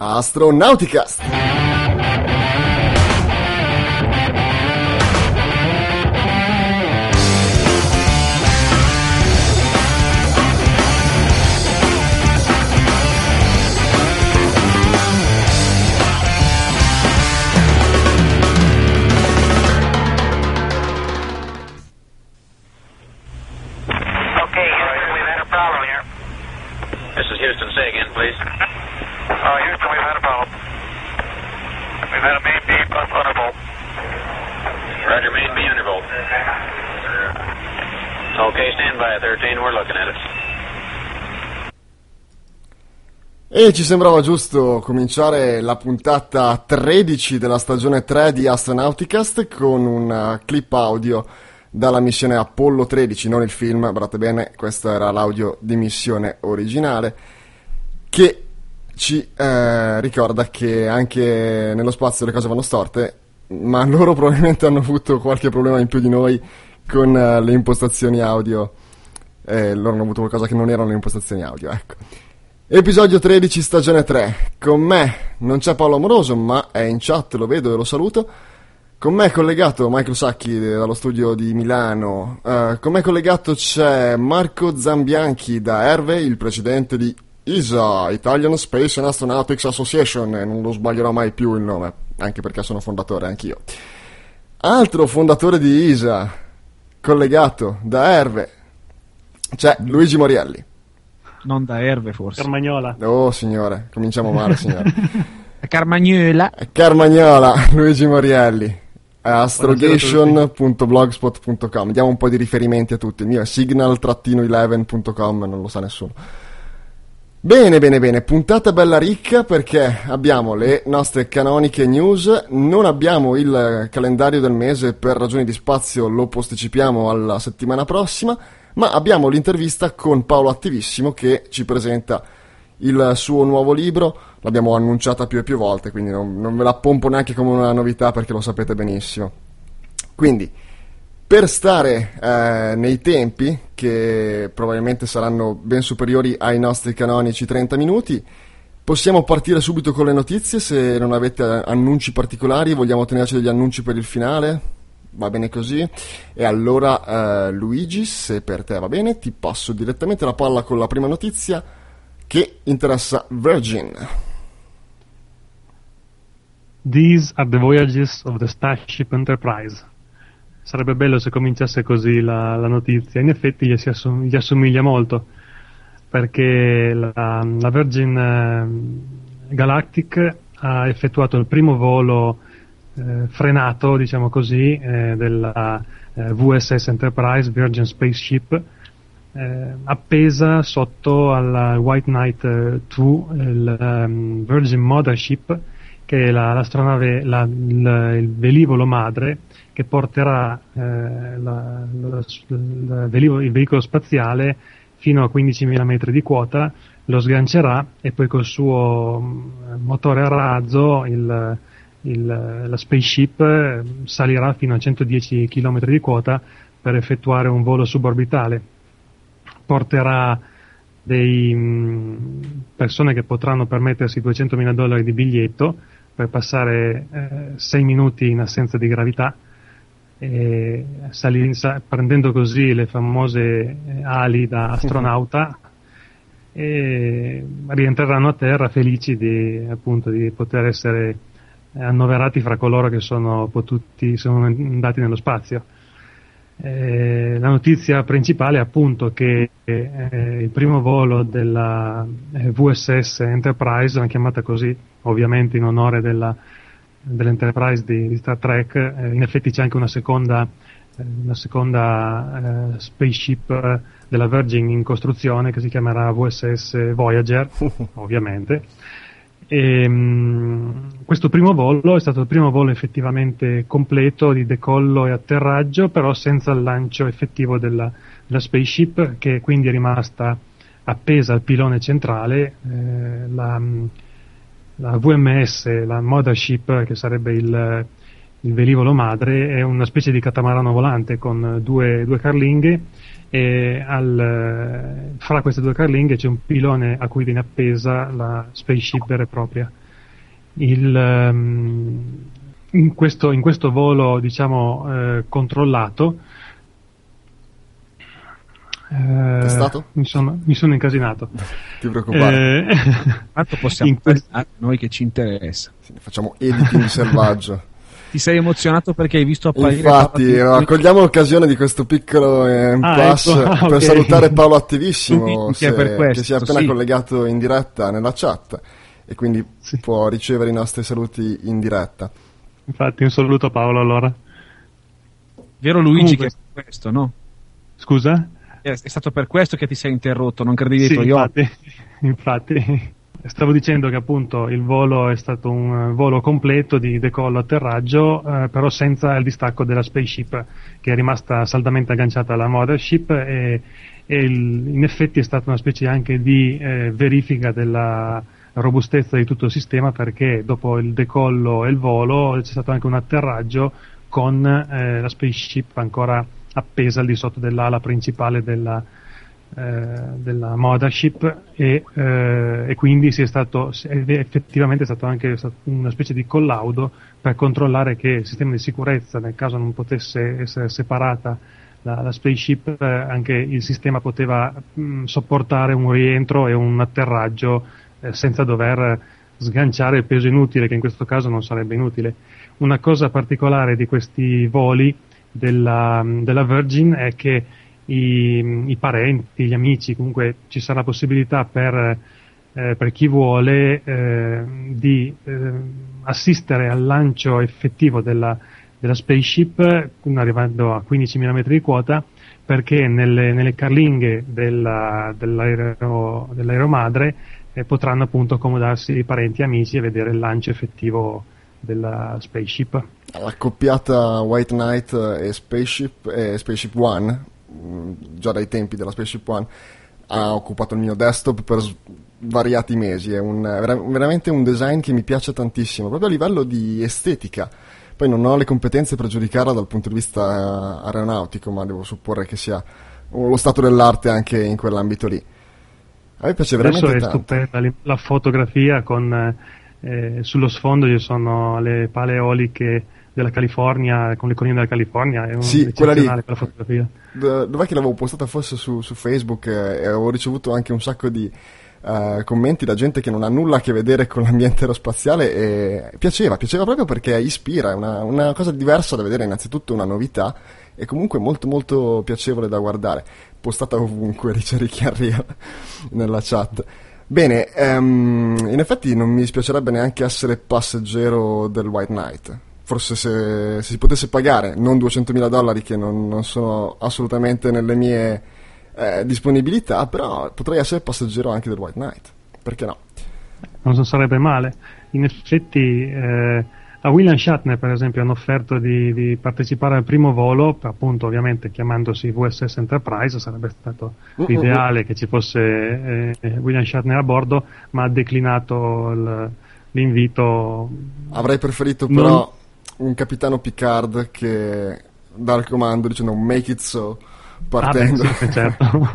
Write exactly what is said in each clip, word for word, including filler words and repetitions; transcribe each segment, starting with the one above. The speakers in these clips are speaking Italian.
Astronauticast. E ci sembrava giusto cominciare la puntata tredici della stagione tre di Astronauticast con un clip audio dalla missione Apollo tredici, non il film, guardate bene, questo era l'audio di missione originale, che ci eh, ricorda che anche nello spazio le cose vanno storte, ma loro probabilmente hanno avuto qualche problema in più di noi con eh, le impostazioni audio, eh, loro hanno avuto qualcosa che non erano le impostazioni audio, ecco. Episodio tredici, stagione tre. Con me non c'è Paolo Amoroso, ma è in chat, lo vedo e lo saluto. Con me è collegato Michael Sacchi dallo studio di Milano. Uh, con me è collegato c'è Marco Zambianchi da Erve, il presidente di I S A, Italian Space and Astronautics Association, e non lo sbaglierò mai più il nome, anche perché sono fondatore anch'io. Altro fondatore di I S A, collegato da Erve, c'è Luigi Morielli. Non da Erve, forse. Carmagnola. Oh, signore, cominciamo male, signore. Carmagnola. Carmagnola, Luigi Morielli. astrogation punto blogspot punto com. Diamo un po' di riferimenti a tutti. Il mio è signal undici punto com, non lo sa nessuno. Bene, bene, bene. Puntata bella ricca perché abbiamo le nostre canoniche news. Non abbiamo il calendario del mese per ragioni di spazio, lo posticipiamo alla settimana prossima. Ma abbiamo l'intervista con Paolo Attivissimo che ci presenta il suo nuovo libro. L'abbiamo annunciata più e più volte, quindi non, non ve la pompo neanche come una novità perché lo sapete benissimo. Quindi, per stare eh, nei tempi, che probabilmente saranno ben superiori ai nostri canonici trenta minuti, possiamo partire subito con le notizie. Se non avete annunci particolari, vogliamo tenerci degli annunci per il finale? Va bene così? E allora uh, Luigi, se per te va bene, ti passo direttamente la palla con la prima notizia che interessa Virgin. These are the voyages of the Starship Enterprise. Sarebbe bello se cominciasse così la, la notizia. In effetti gli, si assom- gli assomiglia molto, perché la, la Virgin eh, Galactic ha effettuato il primo volo Eh, frenato, diciamo così, eh, della eh, V S S Enterprise, Virgin Spaceship, eh, appesa sotto alla White Knight due, il um, Virgin Mothership, che è la, l'astronave, la, il, il velivolo madre che porterà eh, la, la, la, velivolo, il veicolo spaziale fino a quindicimila metri di quota, lo sgancerà e poi col suo motore a razzo il Il, la spaceship salirà fino a centodieci chilometri di quota per effettuare un volo suborbitale. Porterà dei mh, persone che potranno permettersi duecentomila dollari di biglietto per passare eh, sei minuti in assenza di gravità, e sali, sa, prendendo così le famose eh, ali da astronauta, e rientreranno a terra felici di, appunto, di poter essere annoverati fra coloro che sono potuti, sono andati nello spazio. Eh, la notizia principale è appunto che eh, il primo volo della eh, V S S Enterprise, l'hanno chiamata così ovviamente in onore della, dell'Enterprise di, di Star Trek, eh, in effetti c'è anche una seconda eh, una seconda eh, spaceship della Virgin in costruzione che si chiamerà V S S Voyager, ovviamente. E, mh, questo primo volo è stato il primo volo effettivamente completo di decollo e atterraggio, però senza il lancio effettivo della, della spaceship, che quindi è rimasta appesa al pilone centrale. Eh, la, la V M S, la Mothership, che sarebbe il, il velivolo madre, è una specie di catamarano volante con due, due carlinghe, e al, fra queste due carlinghe c'è un pilone a cui viene appesa la spaceship vera e propria. il, um, in, questo, in questo volo, diciamo, eh, controllato, è stato? Eh, mi, sono, mi sono incasinato. Ti preoccupare. Eh, Tanto possiamo quest- parlare noi che ci interessa. Sì, facciamo editing selvaggio. Ti sei emozionato perché hai visto apparire Infatti, Paolo Attivissimo? cogliamo l'occasione di questo piccolo eh, Ah, plus ecco, ah, per ok. salutare Paolo Attivissimo, Che è se- per questo, che si è appena sì. collegato in diretta nella chat e quindi Sì. può ricevere i nostri saluti in diretta. Infatti, un saluto a Paolo allora. Vero Luigi Comunque- che è per questo, no? Scusa? È, è stato per questo che ti sei interrotto, non credevi ai Sì, tuoi occhi. infatti, infatti. Stavo dicendo che appunto il volo è stato un eh, volo completo di decollo atterraggio, eh, però senza il distacco della spaceship, che è rimasta saldamente agganciata alla mothership e, e il- in effetti è stata una specie anche di eh, verifica della robustezza di tutto il sistema, perché dopo il decollo e il volo c'è stato anche un atterraggio con eh, la spaceship ancora appesa al di sotto dell'ala principale della, eh, della mothership e, eh, e quindi si è stato ed è effettivamente stato anche stato una specie di collaudo per controllare che il sistema di sicurezza, nel caso non potesse essere separata la, la spaceship, eh, anche il sistema poteva mh, sopportare un rientro e un atterraggio eh, senza dover sganciare il peso inutile, che in questo caso non sarebbe inutile. Una cosa particolare di questi voli della, della Virgin è che i, i parenti, gli amici, comunque ci sarà possibilità per, eh, per chi vuole eh, di eh, assistere al lancio effettivo della, della spaceship arrivando a quindicimila metri di quota, perché nelle, nelle carlinghe della, dell'aereo, dell'aeromadre eh, potranno appunto accomodarsi i parenti e amici e vedere il lancio effettivo della spaceship. L'accoppiata White Knight e Spaceship, e Spaceship One, mh, già dai tempi della Spaceship One, ha occupato il mio desktop per s- svariati mesi. È un, vera- veramente un design che mi piace tantissimo, proprio a livello di estetica. Poi non ho le competenze per giudicarla dal punto di vista aeronautico, ma devo supporre che sia lo stato dell'arte anche in quell'ambito lì. A me piace veramente Adesso è tanto. stupenda li- la fotografia con eh, sullo sfondo ci sono le pale eoliche della California con le colline della California, è un Sì, quella lì. eccezionale quella fotografia. D- dov'è che l'avevo postata forse su, su Facebook eh, e avevo ricevuto anche un sacco di eh, commenti da gente che non ha nulla a che vedere con l'ambiente aerospaziale e piaceva, piaceva proprio perché ispira, è una, una cosa diversa da vedere, innanzitutto una novità e comunque molto molto piacevole da guardare, postata ovunque, dice Ricky Arriel nella chat. Bene, ehm, in effetti non mi dispiacerebbe neanche essere passeggero del White Knight. Forse se, se si potesse pagare, non duecentomila dollari che non, non sono assolutamente nelle mie eh, disponibilità, però potrei essere passeggero anche del White Knight. Perché no? Non so, sarebbe male. In effetti eh, a William Shatner per esempio hanno offerto di, di partecipare al primo volo, appunto ovviamente chiamandosi V S S Enterprise, sarebbe stato Uh, uh, ideale che ci fosse eh, William Shatner a bordo, ma ha declinato il, l'invito. Avrei preferito Non- però un capitano Picard che dà il comando dicendo make it so, partendo. Ah, beh, sì, certo.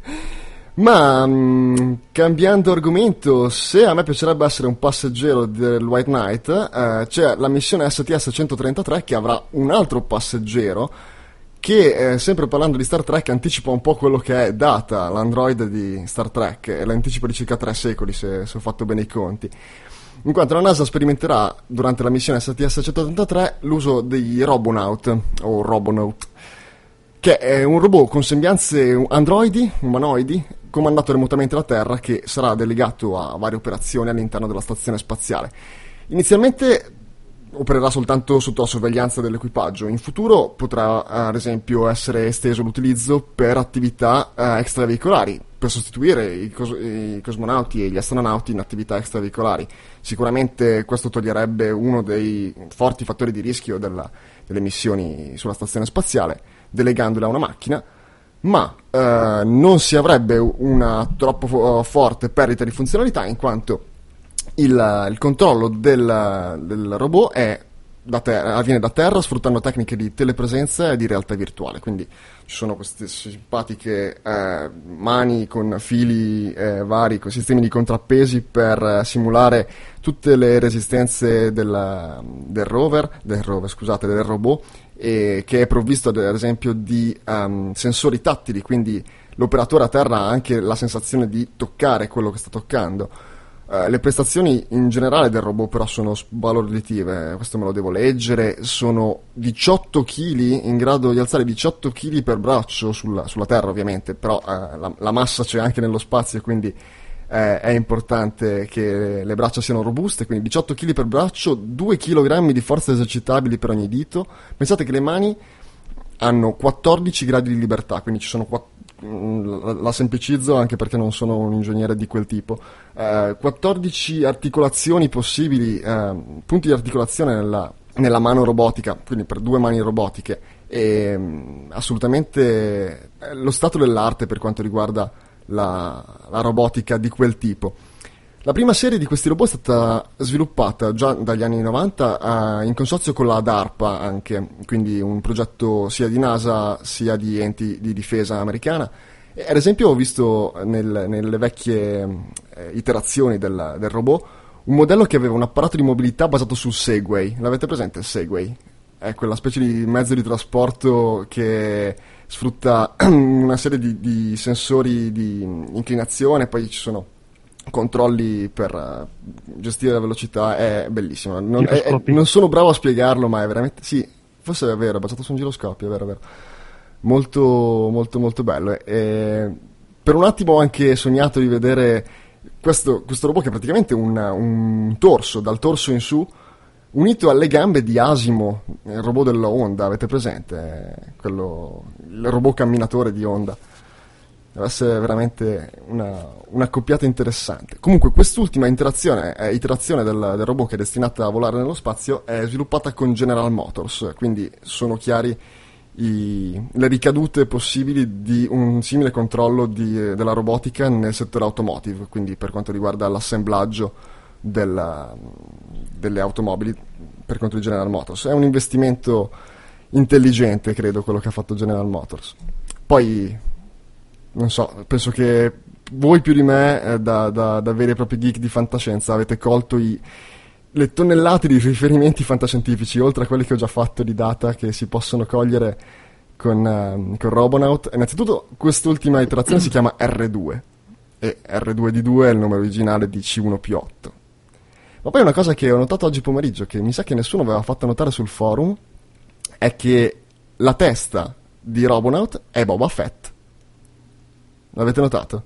Ma mh, cambiando argomento, se a me piacerebbe essere un passeggero del White Knight, eh, c'è la missione S T S centotrentatré che avrà un altro passeggero che, eh, sempre parlando di Star Trek, anticipa un po' quello che è Data, l'androide di Star Trek, e l'anticipa di circa tre secoli, se, se ho fatto bene i conti. In quanto la NASA sperimenterà durante la missione S T S centotrentatré l'uso degli Robonaut, o Robonaut, che è un robot con sembianze androidi, umanoidi, comandato remotamente da Terra, che sarà delegato a varie operazioni all'interno della stazione spaziale. Inizialmente opererà soltanto sotto la sorveglianza dell'equipaggio. In futuro potrà, ad esempio, essere esteso l'utilizzo per attività eh, extraveicolari, per sostituire i, cos- i cosmonauti e gli astronauti in attività extraveicolari. Sicuramente questo toglierebbe uno dei forti fattori di rischio della, delle missioni sulla stazione spaziale, delegandole a una macchina, ma eh, non si avrebbe una troppo fo- forte perdita di funzionalità, in quanto il, il controllo del, del robot è da terra, avviene da terra sfruttando tecniche di telepresenza e di realtà virtuale, quindi ci sono queste simpatiche eh, mani con fili eh, vari, con sistemi di contrappesi per eh, simulare tutte le resistenze della, del rover, del rover, scusate, del robot, e che è provvisto ad esempio di um, sensori tattili, quindi l'operatore a terra ha anche la sensazione di toccare quello che sta toccando. Uh, le prestazioni in generale del robot però sono sbalorditive, questo me lo devo leggere, sono diciotto chili, in grado di alzare diciotto chili per braccio sulla, sulla terra ovviamente, però uh, la, la massa c'è anche nello spazio, quindi uh, è importante che le braccia siano robuste, quindi diciotto chili per braccio, due chilogrammi di forze esercitabili per ogni dito. Pensate che le mani hanno quattordici gradi di libertà, quindi ci sono quattro, la semplicizzo anche perché non sono un ingegnere di quel tipo, eh, quattordici articolazioni possibili, eh, punti di articolazione nella, nella mano robotica, quindi per due mani robotiche, e mh, assolutamente lo stato dell'arte per quanto riguarda la, la robotica di quel tipo. La prima serie di questi robot è stata sviluppata già dagli anni novanta eh, in consorzio con la DARPA anche, quindi un progetto sia di NASA sia di enti di difesa americana. E, ad esempio ho visto nel, nelle vecchie eh, iterazioni del, del robot un modello che aveva un apparato di mobilità basato sul Segway. L'avete presente il Segway? È quella specie di mezzo di trasporto che sfrutta una serie di, di sensori di inclinazione, poi ci sono controlli per uh, gestire la velocità. È bellissimo, non, è, è, non sono bravo a spiegarlo, ma è veramente, sì, forse è vero, è basato su un giroscopio, è vero, è vero, molto molto molto bello. E per un attimo ho anche sognato di vedere questo, questo robot che è praticamente un, un torso, dal torso in su, unito alle gambe di Asimo, il robot della Honda, avete presente? Quello, il robot camminatore di Honda. Deve essere veramente una, una coppiata interessante. Comunque quest'ultima interazione, eh, iterazione del, del robot che è destinata a volare nello spazio è sviluppata con General Motors, quindi sono chiari i, le ricadute possibili di un simile controllo di, della robotica nel settore automotive, quindi per quanto riguarda l'assemblaggio della, delle automobili per conto di General Motors. È un investimento intelligente, credo, quello che ha fatto General Motors. Poi non so, penso che voi più di me, eh, da, da, da veri e propri geek di fantascienza, avete colto i, le tonnellate di riferimenti fantascientifici, oltre a quelli che ho già fatto di data, che si possono cogliere con, uh, con Robonaut. Innanzitutto, quest'ultima iterazione si chiama erre due, e erre due D due è il nome originale di C uno P otto. Ma poi una cosa che ho notato oggi pomeriggio, che mi sa che nessuno aveva fatto notare sul forum, è che la testa di Robonaut è Boba Fett. L'avete notato?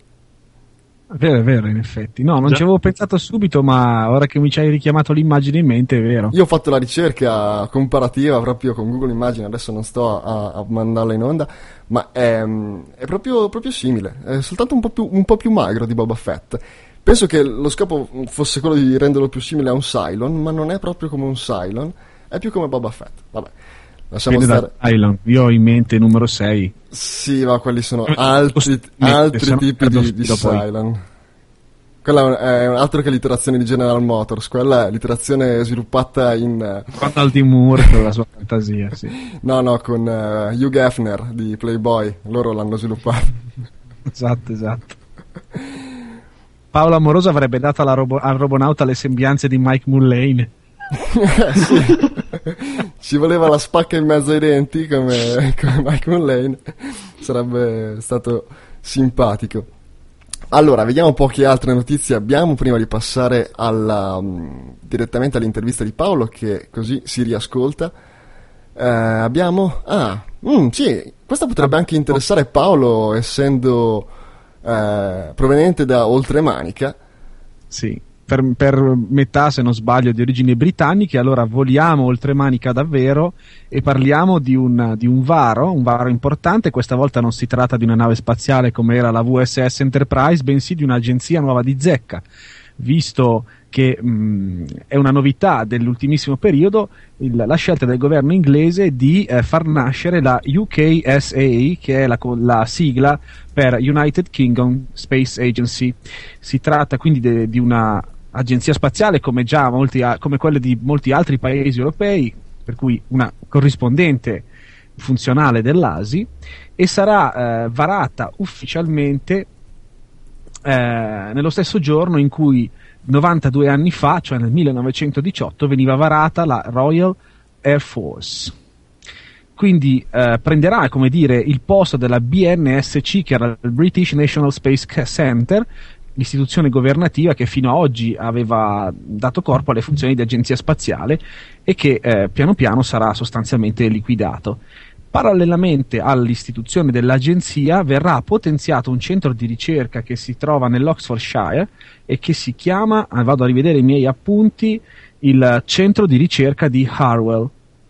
È vero, è vero, in effetti. No, non Già. ci avevo pensato subito, ma ora che mi ci hai richiamato l'immagine in mente, è vero. Io ho fatto la ricerca comparativa proprio con Google Immagine, adesso non sto a, a mandarla in onda, ma è, è proprio, proprio simile, è soltanto un po' più, un po' più magro di Boba Fett. Penso che lo scopo fosse quello di renderlo più simile a un Cylon, ma non è proprio come un Cylon, è più come Boba Fett. Vabbè, lasciamo Viene stare. da Island. Io ho in mente numero sei. Sì, ma quelli sono Eh, altri, eh, altri sono- tipi di, di dopo poi. Cylon. Quella è un altro che l'iterazione di General Motors, quella è l'iterazione sviluppata in... eh, Con Aldi Moore con la sua fantasia, sì. No, no, con uh, Hugh Hefner di Playboy, loro l'hanno sviluppato. Esatto, esatto. Paolo Amoroso avrebbe dato alla robo- al Robonauta le sembianze di Mike Mullane. Eh, sì. Ci voleva la spacca in mezzo ai denti come, come Mike Mullane, sarebbe stato simpatico. Allora, vediamo un po' che altre notizie abbiamo prima di passare alla, um, direttamente all'intervista di Paolo, che così si riascolta. Eh, abbiamo... Ah, mm, sì, questa potrebbe anche interessare Paolo, essendo eh, proveniente da Oltremanica. Sì, per, per metà, se non sbaglio, di origini britanniche. Allora voliamo oltremanica davvero e parliamo di un, di un varo, un varo importante. Questa volta non si tratta di una nave spaziale come era la V S S Enterprise, bensì di un'agenzia nuova di zecca, visto che mh, è una novità dell'ultimissimo periodo il, la scelta del governo inglese di eh, far nascere la U K S A, che è la, la sigla per United Kingdom Space Agency. Si tratta quindi de, di una agenzia spaziale come già molti, come quelle di molti altri paesi europei, per cui una corrispondente funzionale dell'A S I, e sarà eh, varata ufficialmente eh, nello stesso giorno in cui novantadue anni fa, cioè nel millenovecentodiciotto, veniva varata la Royal Air Force. Quindi eh, prenderà, come dire, il posto della B N S C, che era il British National Space Center, l'istituzione governativa che fino ad oggi aveva dato corpo alle funzioni di agenzia spaziale e che eh, piano piano sarà sostanzialmente liquidato. Parallelamente all'istituzione dell'agenzia verrà potenziato un centro di ricerca che si trova nell'Oxfordshire e che si chiama, vado a rivedere i miei appunti, il centro di ricerca di Harwell.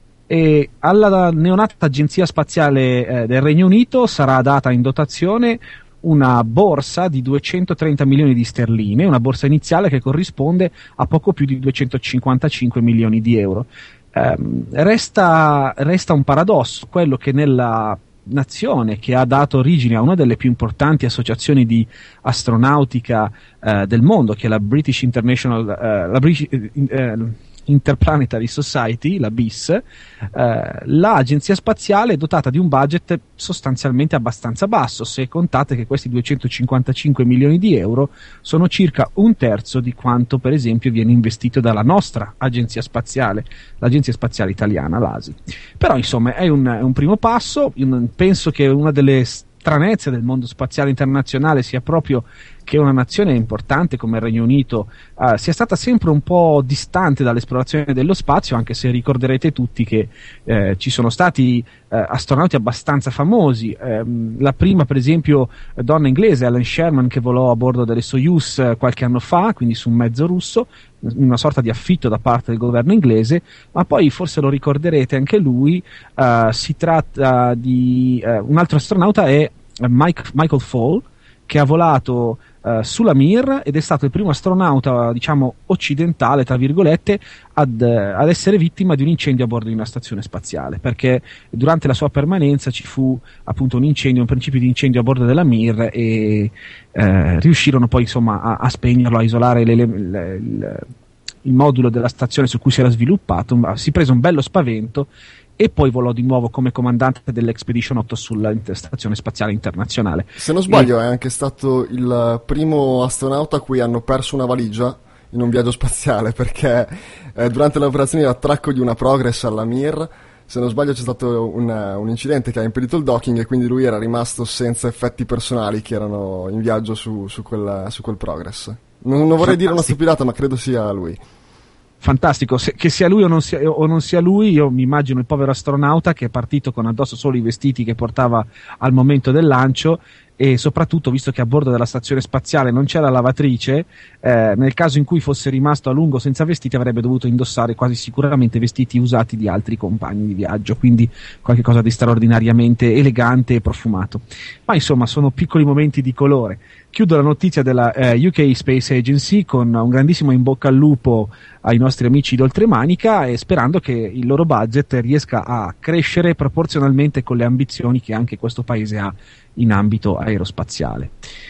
E alla neonata agenzia spaziale eh, del Regno Unito sarà data in dotazione una borsa di duecentotrenta milioni di sterline, una borsa iniziale che corrisponde a poco più di duecentocinquantacinque milioni di euro. Um, resta, resta un paradosso, quello che nella nazione che ha dato origine a una delle più importanti associazioni di astronautica uh, del mondo, che è la British International uh, la British, uh, Interplanetary Society, la B I S, eh, l'agenzia spaziale è dotata di un budget sostanzialmente abbastanza basso, se contate che questi duecentocinquantacinque milioni di euro sono circa un terzo di quanto per esempio viene investito dalla nostra agenzia spaziale, l'agenzia spaziale italiana, l'A S I. Però insomma è un, è un primo passo. Io penso che una delle stranezze del mondo spaziale internazionale sia proprio che una nazione importante come il Regno Unito uh, sia stata sempre un po' distante dall'esplorazione dello spazio, anche se ricorderete tutti che eh, ci sono stati uh, astronauti abbastanza famosi. Um, la prima, per esempio, donna inglese, Ellen Sherman, che volò a bordo delle Soyuz uh, qualche anno fa, quindi su un mezzo russo, una sorta di affitto da parte del governo inglese, ma poi forse lo ricorderete anche lui, uh, si tratta di uh, un altro astronauta, è Mike, Michael Fall, che ha volato uh, sulla Mir ed è stato il primo astronauta, diciamo, occidentale, tra virgolette, ad, uh, ad essere vittima di un incendio a bordo di una stazione spaziale, perché durante la sua permanenza ci fu appunto un incendio, un principio di incendio a bordo della Mir, e uh, riuscirono poi insomma a, a spegnerlo, a isolare le, le, le, le, il modulo della stazione su cui si era sviluppato. Si prese un bello spavento e poi volò di nuovo come comandante dell'Expedition otto sulla Stazione Spaziale Internazionale. Se non sbaglio e... è anche stato il primo astronauta a cui hanno perso una valigia in un viaggio spaziale, perché eh, durante l'operazione di attracco di una Progress alla Mir, se non sbaglio c'è stato un, un incidente che ha impedito il docking e quindi lui era rimasto senza effetti personali che erano in viaggio su, su, quel, su quel Progress. Non, non vorrei dire una stupidata, ma credo sia lui. Fantastico, Se, che sia lui o non sia, o non sia lui, io mi immagino il povero astronauta che è partito con addosso solo i vestiti che portava al momento del lancio, e soprattutto, visto che a bordo della stazione spaziale non c'era lavatrice, eh, nel caso in cui fosse rimasto a lungo senza vestiti avrebbe dovuto indossare quasi sicuramente vestiti usati di altri compagni di viaggio, quindi qualcosa di straordinariamente elegante e profumato. Ma insomma sono piccoli momenti di colore. Chiudo la notizia della eh, U K Space Agency con un grandissimo in bocca al lupo ai nostri amici d'Oltremanica, e sperando che il loro budget riesca a crescere proporzionalmente con le ambizioni che anche questo paese ha in ambito aerospaziale.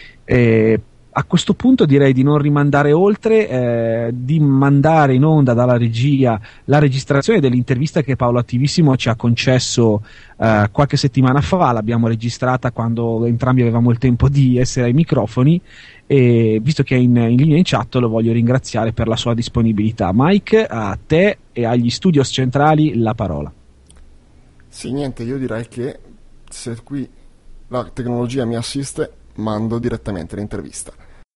Eh, a questo punto direi di non rimandare oltre, eh, di mandare in onda dalla regia la registrazione dell'intervista che Paolo Attivissimo ci ha concesso eh, qualche settimana fa. L'abbiamo registrata quando entrambi avevamo il tempo di essere ai microfoni, e visto che è in, in linea in chat lo voglio ringraziare per la sua disponibilità. Mike, a te e agli studios centrali la parola. Sì, niente, io direi che se qui la tecnologia mi assiste, mando direttamente l'intervista.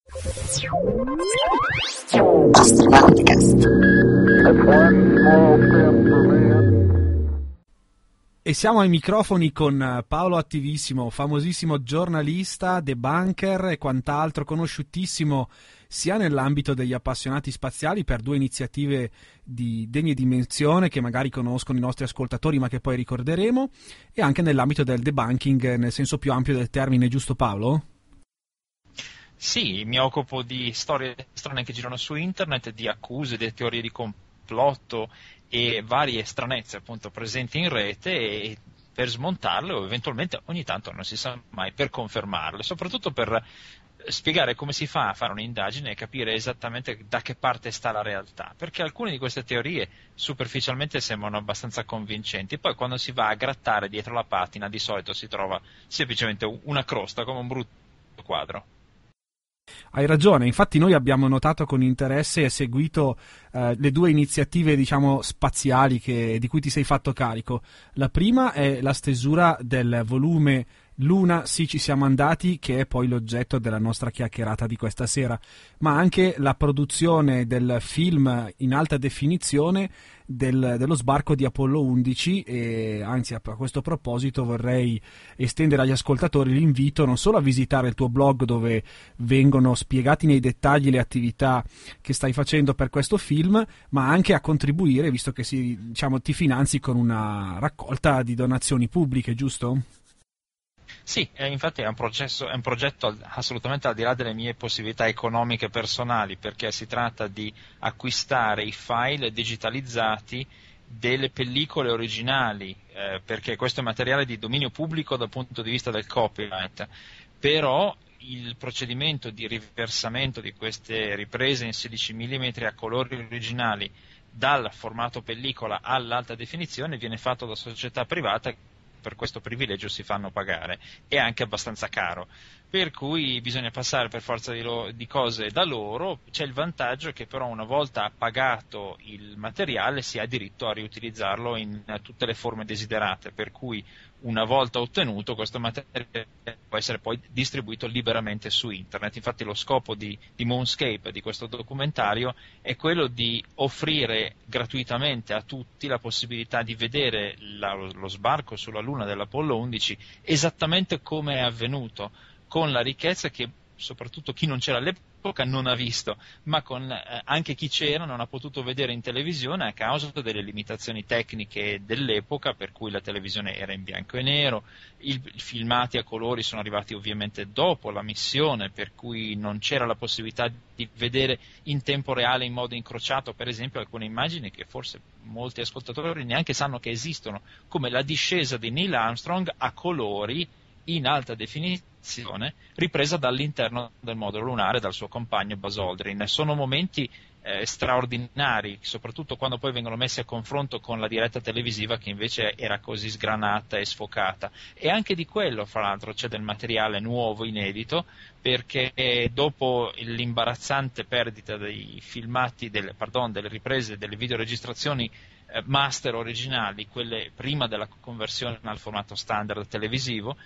E siamo ai microfoni con Paolo Attivissimo, famosissimo giornalista, debunker e quant'altro, conosciutissimo sia nell'ambito degli appassionati spaziali per due iniziative di degne dimensione che magari conoscono i nostri ascoltatori ma che poi ricorderemo, e anche nell'ambito del debunking nel senso più ampio del termine, giusto Paolo? Sì, mi occupo di storie strane che girano su internet, di accuse, di teorie di complotto e varie stranezze appunto presenti in rete, e per smontarle o eventualmente ogni tanto, non si sa mai, per confermarle, soprattutto per spiegare come si fa a fare un'indagine e capire esattamente da che parte sta la realtà, perché alcune di queste teorie superficialmente sembrano abbastanza convincenti, poi quando si va a grattare dietro la patina di solito si trova semplicemente una crosta come un brutto quadro. Hai ragione, infatti noi abbiamo notato con interesse e seguito eh, le due iniziative, diciamo, spaziali che, di cui ti sei fatto carico. La prima è la stesura del volume Luna, sì ci siamo andati, che è poi l'oggetto della nostra chiacchierata di questa sera, ma anche la produzione del film in alta definizione del, dello sbarco di Apollo undici, e anzi a, a questo proposito vorrei estendere agli ascoltatori l'invito non solo a visitare il tuo blog dove vengono spiegati nei dettagli le attività che stai facendo per questo film, ma anche a contribuire, visto che si, diciamo, ti finanzi con una raccolta di donazioni pubbliche, giusto? Sì, eh, infatti è un, processo, è un progetto assolutamente al di là delle mie possibilità economiche personali, perché si tratta di acquistare i file digitalizzati delle pellicole originali, eh, perché questo è materiale di dominio pubblico dal punto di vista del copyright, però il procedimento di riversamento di queste riprese in sedici millimetri a colori originali dal formato pellicola all'alta definizione viene fatto da società private. Per questo privilegio si fanno pagare, è anche abbastanza caro, per cui bisogna passare per forza di, lo, di cose da loro. C'è il vantaggio che però una volta pagato il materiale si ha diritto a riutilizzarlo in tutte le forme desiderate, per cui una volta ottenuto questo materiale può essere poi distribuito liberamente su internet. Infatti lo scopo di, di Moonscape, di questo documentario, è quello di offrire gratuitamente a tutti la possibilità di vedere la, lo sbarco sulla Luna dell'Apollo undici esattamente come è avvenuto, con la ricchezza che soprattutto chi non c'era all'epoca non ha visto, ma con eh, anche chi c'era non ha potuto vedere in televisione a causa delle limitazioni tecniche dell'epoca, per cui la televisione era in bianco e nero, i filmati a colori sono arrivati ovviamente dopo la missione, per cui non c'era la possibilità di vedere in tempo reale in modo incrociato per esempio alcune immagini che forse molti ascoltatori neanche sanno che esistono, come la discesa di Neil Armstrong a colori in alta definizione ripresa dall'interno del modulo lunare dal suo compagno Buzz Aldrin. Sono momenti eh, straordinari, soprattutto quando poi vengono messi a confronto con la diretta televisiva che invece era così sgranata e sfocata. E anche di quello, fra l'altro, c'è del materiale nuovo, inedito, perché dopo l'imbarazzante perdita dei filmati, delle, pardon, delle riprese, delle videoregistrazioni eh, master originali, quelle prima della conversione al formato standard televisivo,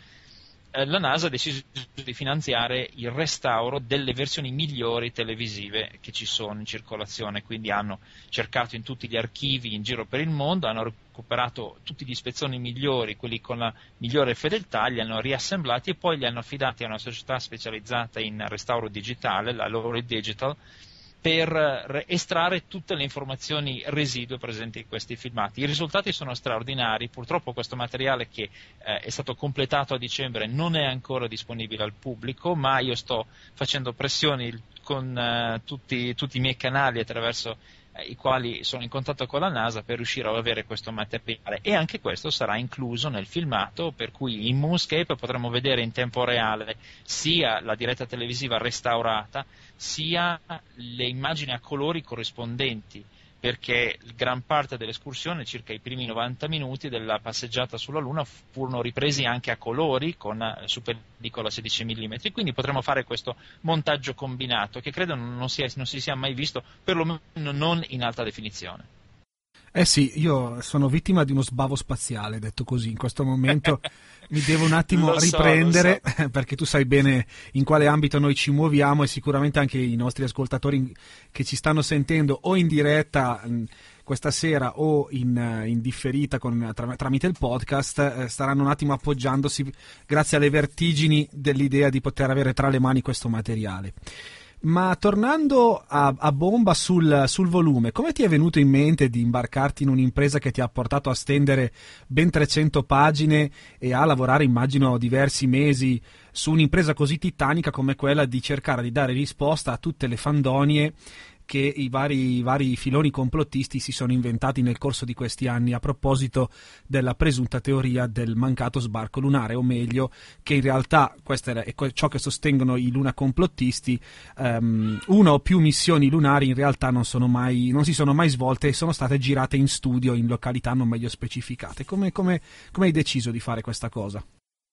la NASA ha deciso di finanziare il restauro delle versioni migliori televisive che ci sono in circolazione, quindi hanno cercato in tutti gli archivi in giro per il mondo, hanno recuperato tutti gli spezzoni migliori, quelli con la migliore fedeltà, li hanno riassemblati e poi li hanno affidati a una società specializzata in restauro digitale, la Lowry Digital, per estrarre tutte le informazioni residue presenti in questi filmati. I risultati sono straordinari, purtroppo questo materiale che eh, è stato completato a dicembre non è ancora disponibile al pubblico, ma io sto facendo pressioni con eh, tutti, tutti i miei canali attraverso eh, i quali sono in contatto con la NASA per riuscire ad avere questo materiale, e anche questo sarà incluso nel filmato, per cui in Moonscape potremo vedere in tempo reale sia la diretta televisiva restaurata sia le immagini a colori corrispondenti, perché gran parte dell'escursione, circa i primi novanta minuti della passeggiata sulla Luna, furono ripresi anche a colori con su pellicola sedici millimetri, quindi potremo fare questo montaggio combinato che credo non, sia, non si sia mai visto, perlomeno non in alta definizione. Eh sì, io sono vittima di uno sbavo spaziale, detto così, in questo momento mi devo un attimo so, riprendere, so. perché tu sai bene in quale ambito noi ci muoviamo, e sicuramente anche i nostri ascoltatori che ci stanno sentendo o in diretta mh, questa sera o in, in differita con, tra, tramite il podcast eh, staranno un attimo appoggiandosi grazie alle vertigini dell'idea di poter avere tra le mani questo materiale. Ma tornando a, a bomba sul, sul volume, come ti è venuto in mente di imbarcarti in un'impresa che ti ha portato a stendere ben trecento pagine e a lavorare, immagino, diversi mesi su un'impresa così titanica come quella di cercare di dare risposta a tutte le fandonie che i vari, i vari filoni complottisti si sono inventati nel corso di questi anni a proposito della presunta teoria del mancato sbarco lunare, o meglio, che in realtà, questo è ciò che sostengono i lunacomplotisti, um, una o più missioni lunari in realtà non sono mai, non si sono mai svolte e sono state girate in studio in località non meglio specificate. Come, come, come hai deciso di fare questa cosa?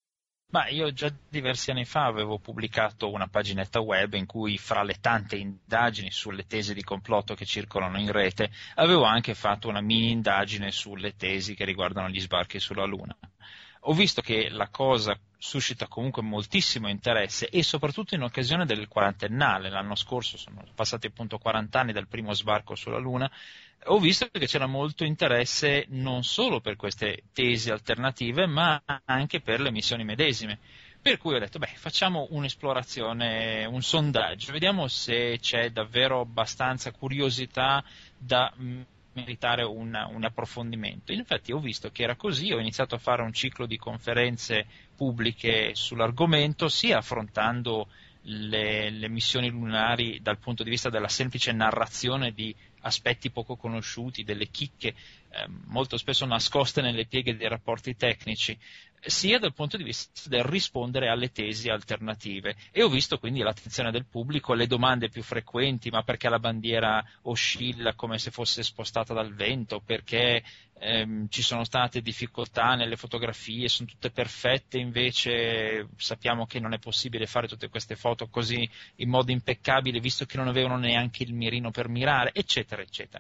Ma io già diversi anni fa avevo pubblicato una paginetta web in cui, fra le tante indagini sulle tesi di complotto che circolano in rete, avevo anche fatto una mini indagine sulle tesi che riguardano gli sbarchi sulla Luna. Ho visto che la cosa suscita comunque moltissimo interesse, e soprattutto in occasione del quarantennale. L'anno scorso sono passati appunto quaranta anni dal primo sbarco sulla Luna. Ho visto che c'era molto interesse non solo per queste tesi alternative, ma anche per le missioni medesime. Per cui ho detto, beh, facciamo un'esplorazione, un sondaggio, vediamo se c'è davvero abbastanza curiosità da mh, meritare un, un approfondimento. In effetti ho visto che era così, ho iniziato a fare un ciclo di conferenze pubbliche sull'argomento, sia affrontando le, le missioni lunari dal punto di vista della semplice narrazione di aspetti poco conosciuti, delle chicche eh, molto spesso nascoste nelle pieghe dei rapporti tecnici, sia dal punto di vista del rispondere alle tesi alternative. E ho visto quindi l'attenzione del pubblico, le domande più frequenti: ma perché la bandiera oscilla come se fosse spostata dal vento, perché ehm, ci sono state difficoltà nelle fotografie, sono tutte perfette, invece sappiamo che non è possibile fare tutte queste foto così in modo impeccabile, visto che non avevano neanche il mirino per mirare, eccetera eccetera.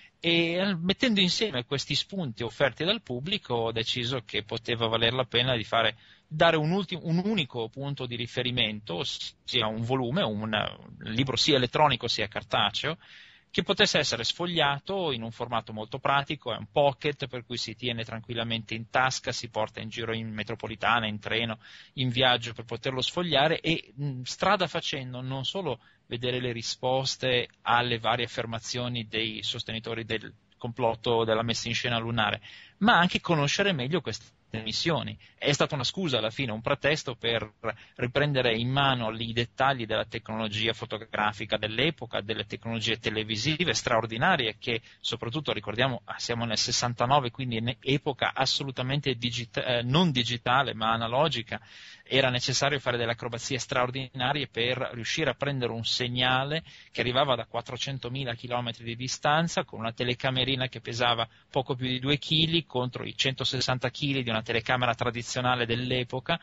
E mettendo insieme questi spunti offerti dal pubblico, ho deciso che poteva valer la pena di fare, dare un, ultimo, un unico punto di riferimento, sia un volume, un, un libro sia elettronico sia cartaceo, che potesse essere sfogliato in un formato molto pratico. È un pocket, per cui si tiene tranquillamente in tasca, si porta in giro in metropolitana, in treno, in viaggio, per poterlo sfogliare e mh, strada facendo non solo vedere le risposte alle varie affermazioni dei sostenitori del complotto della messa in scena lunare, ma anche conoscere meglio queste missioni. È stata una scusa alla fine, un pretesto per riprendere in mano i dettagli della tecnologia fotografica dell'epoca, delle tecnologie televisive straordinarie che, soprattutto, ricordiamo, siamo nel sessantanove, quindi in epoca assolutamente digita- eh, non digitale ma analogica. Era necessario fare delle acrobazie straordinarie per riuscire a prendere un segnale che arrivava da quattrocentomila chilometri di distanza, con una telecamerina che pesava poco più di due chili contro i centosessanta chili di una telecamera tradizionale dell'epoca,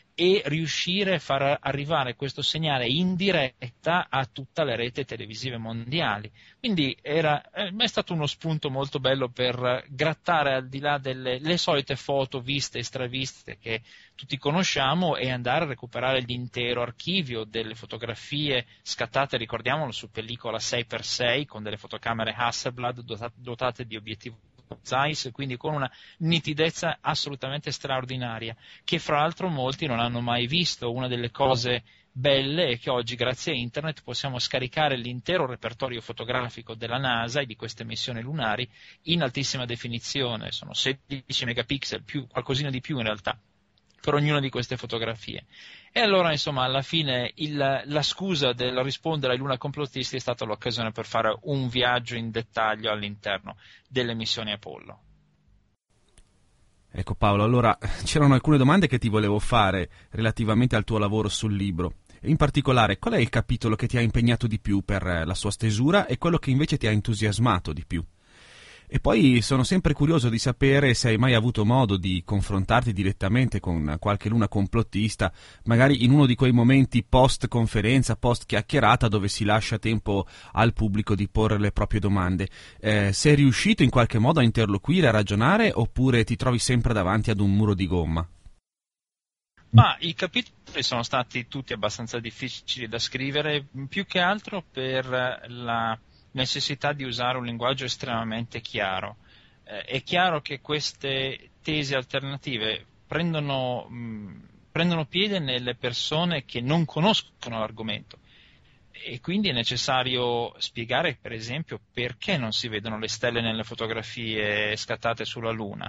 e riuscire a far arrivare questo segnale in diretta a tutte le reti televisive mondiali. Quindi era, è stato uno spunto molto bello per grattare al di là delle le solite foto viste e straviste che tutti conosciamo, e andare a recuperare l'intero archivio delle fotografie scattate, ricordiamolo, su pellicola sei per sei con delle fotocamere Hasselblad dotate di obiettivo Zeiss, quindi con una nitidezza assolutamente straordinaria, che fra l'altro molti non hanno mai visto. Una delle cose belle è che oggi, grazie a internet, possiamo scaricare l'intero repertorio fotografico della NASA e di queste missioni lunari in altissima definizione. Sono sedici megapixel, più qualcosina di più in realtà, per ognuna di queste fotografie. E allora, insomma, alla fine il, la scusa del rispondere ai lunacomplotisti è stata l'occasione per fare un viaggio in dettaglio all'interno delle missioni Apollo. Ecco Paolo, allora c'erano alcune domande che ti volevo fare relativamente al tuo lavoro sul libro. In particolare, qual è il capitolo che ti ha impegnato di più per la sua stesura e quello che invece ti ha entusiasmato di più? E poi sono sempre curioso di sapere se hai mai avuto modo di confrontarti direttamente con qualche luna complottista, magari in uno di quei momenti post conferenza, post chiacchierata, dove si lascia tempo al pubblico di porre le proprie domande. Eh, sei riuscito in qualche modo a interloquire, a ragionare, oppure ti trovi sempre davanti ad un muro di gomma? Ma i capitoli sono stati tutti abbastanza difficili da scrivere, più che altro per la necessità di usare un linguaggio estremamente chiaro. Eh, è chiaro che queste tesi alternative prendono, mh, prendono piede nelle persone che non conoscono l'argomento, e quindi è necessario spiegare, per esempio, perché non si vedono le stelle nelle fotografie scattate sulla Luna.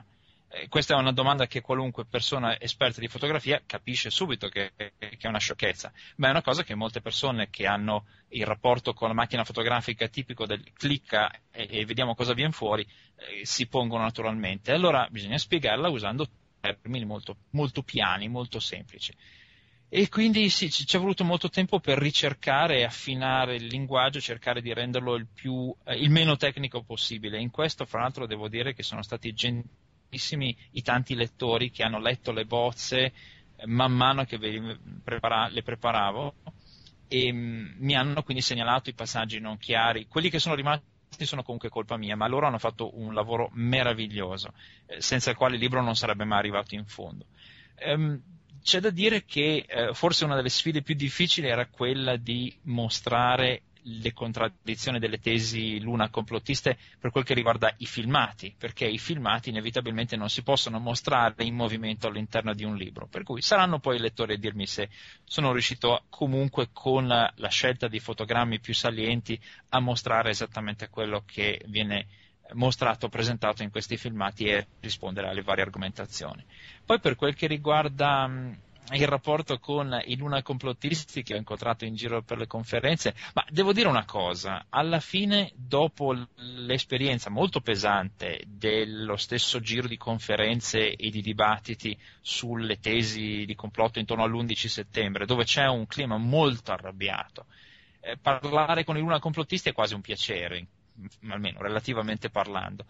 Eh, questa è una domanda che qualunque persona esperta di fotografia capisce subito che, che è una sciocchezza, ma è una cosa che molte persone che hanno il rapporto con la macchina fotografica tipico del clicca e, e vediamo cosa viene fuori, eh, si pongono naturalmente. Allora bisogna spiegarla usando termini molto, molto piani, molto semplici. E quindi sì, ci è voluto molto tempo per ricercare e affinare il linguaggio, cercare di renderlo il, più, eh, il meno tecnico possibile. In questo, fra l'altro, devo dire che sono stati gentilissimi i tanti lettori che hanno letto le bozze eh, man mano che ve, prepara, le preparavo e mh, mi hanno quindi segnalato i passaggi non chiari. Quelli che sono rimasti sono comunque colpa mia, ma loro hanno fatto un lavoro meraviglioso, eh, senza il quale il libro non sarebbe mai arrivato in fondo. Ehm, C'è da dire che eh, forse una delle sfide più difficili era quella di mostrare le contraddizioni delle tesi luna complottiste per quel che riguarda i filmati, perché i filmati inevitabilmente non si possono mostrare in movimento all'interno di un libro, per cui saranno poi i lettori a dirmi se sono riuscito comunque con la, la scelta di fotogrammi più salienti a mostrare esattamente quello che viene mostrato, presentato in questi filmati e rispondere alle varie argomentazioni. Poi per quel che riguarda mh, il rapporto con i luna complottisti che ho incontrato in giro per le conferenze, ma devo dire una cosa, alla fine dopo l'esperienza molto pesante dello stesso giro di conferenze e di dibattiti sulle tesi di complotto intorno all'undici settembre, dove c'è un clima molto arrabbiato, eh, parlare con i luna complottisti è quasi un piacere, almeno relativamente parlando,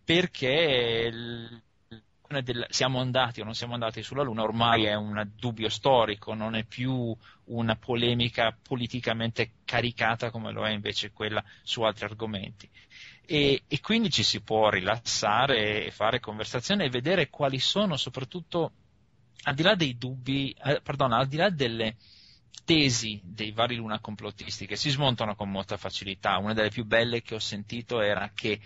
perché il, del, siamo andati o non siamo andati sulla Luna ormai è un dubbio storico, non è più una polemica politicamente caricata come lo è invece quella su altri argomenti, e, e quindi ci si può rilassare e fare conversazione e vedere quali sono, soprattutto al di là dei dubbi, eh, pardon, al di là delle tesi dei vari luna complottisti che si smontano con molta facilità. Una delle più belle che ho sentito era che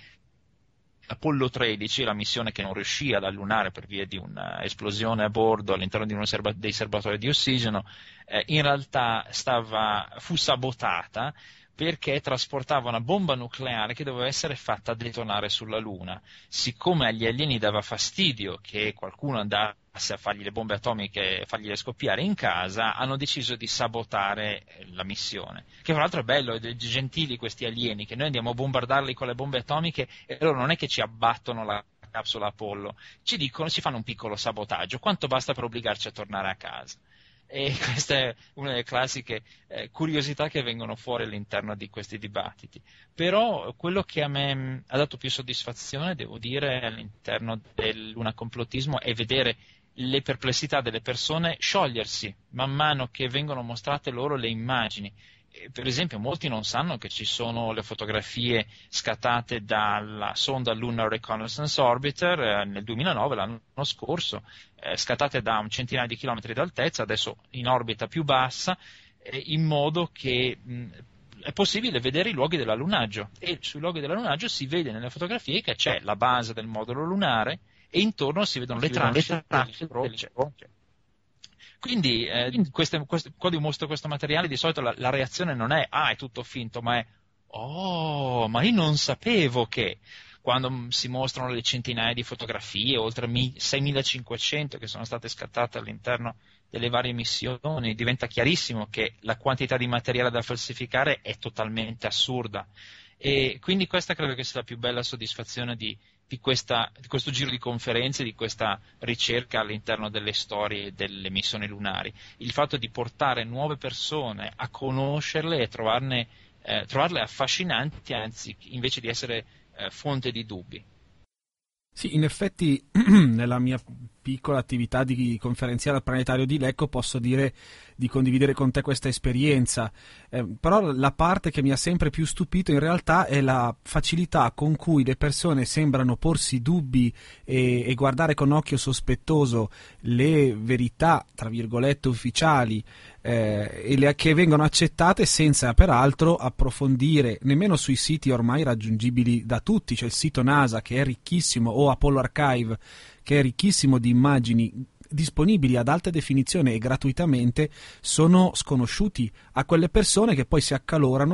Apollo tredici, la missione che non riuscì ad allunare per via di un'esplosione a bordo all'interno di uno serba- dei serbatoi di ossigeno, eh, in realtà stava, fu sabotata perché trasportava una bomba nucleare che doveva essere fatta detonare sulla Luna. Siccome agli alieni dava fastidio che qualcuno andasse a fargli le bombe atomiche e fargliele scoppiare in casa, hanno deciso di sabotare la missione. Che fra l'altro è bello, è gentili questi alieni, che noi andiamo a bombardarli con le bombe atomiche e loro non è che ci abbattono la capsula Apollo, ci dicono, ci fanno un piccolo sabotaggio, quanto basta per obbligarci a tornare a casa. E questa è una delle classiche eh, curiosità che vengono fuori all'interno di questi dibattiti. Però quello che a me mh, ha dato più soddisfazione, devo dire, all'interno del lunacomplotismo è vedere le perplessità delle persone sciogliersi man mano che vengono mostrate loro le immagini. Per esempio, molti non sanno che ci sono le fotografie scattate dalla sonda Lunar Reconnaissance Orbiter eh, nel duemilanove, l'anno scorso, eh, scattate da un centinaio di chilometri d'altezza, adesso in orbita più bassa, eh, in modo che mh, è possibile vedere i luoghi dell'allunaggio, e sui luoghi dell'allunaggio si vede nelle fotografie che c'è la base del modulo lunare e intorno si vedono le tracce delle rocce. Quindi, eh, queste, queste, quando io mostro questo materiale di solito la, la reazione non è ah è tutto finto, ma è oh ma io non sapevo che. Quando si mostrano le centinaia di fotografie, oltre seimilacinquecento che sono state scattate all'interno delle varie missioni, diventa chiarissimo che la quantità di materiale da falsificare è totalmente assurda, e quindi questa credo che sia la più bella soddisfazione di Di, questa, di questo giro di conferenze, di questa ricerca all'interno delle storie delle missioni lunari, il fatto di portare nuove persone a conoscerle e trovarne, eh, trovarle affascinanti, anzi invece di essere eh, fonte di dubbi. Sì, in effetti nella mia piccola attività di conferenziale al Planetario di Lecco posso dire di condividere con te questa esperienza, eh, però la parte che mi ha sempre più stupito in realtà è la facilità con cui le persone sembrano porsi dubbi e, e guardare con occhio sospettoso le verità, tra virgolette, ufficiali, eh, e le, che vengono accettate senza peraltro approfondire nemmeno sui siti ormai raggiungibili da tutti. C'è il sito NASA che è ricchissimo, o Apollo Archive che è ricchissimo di immagini disponibili ad alta definizione e gratuitamente, sono sconosciuti a quelle persone che poi si accalorano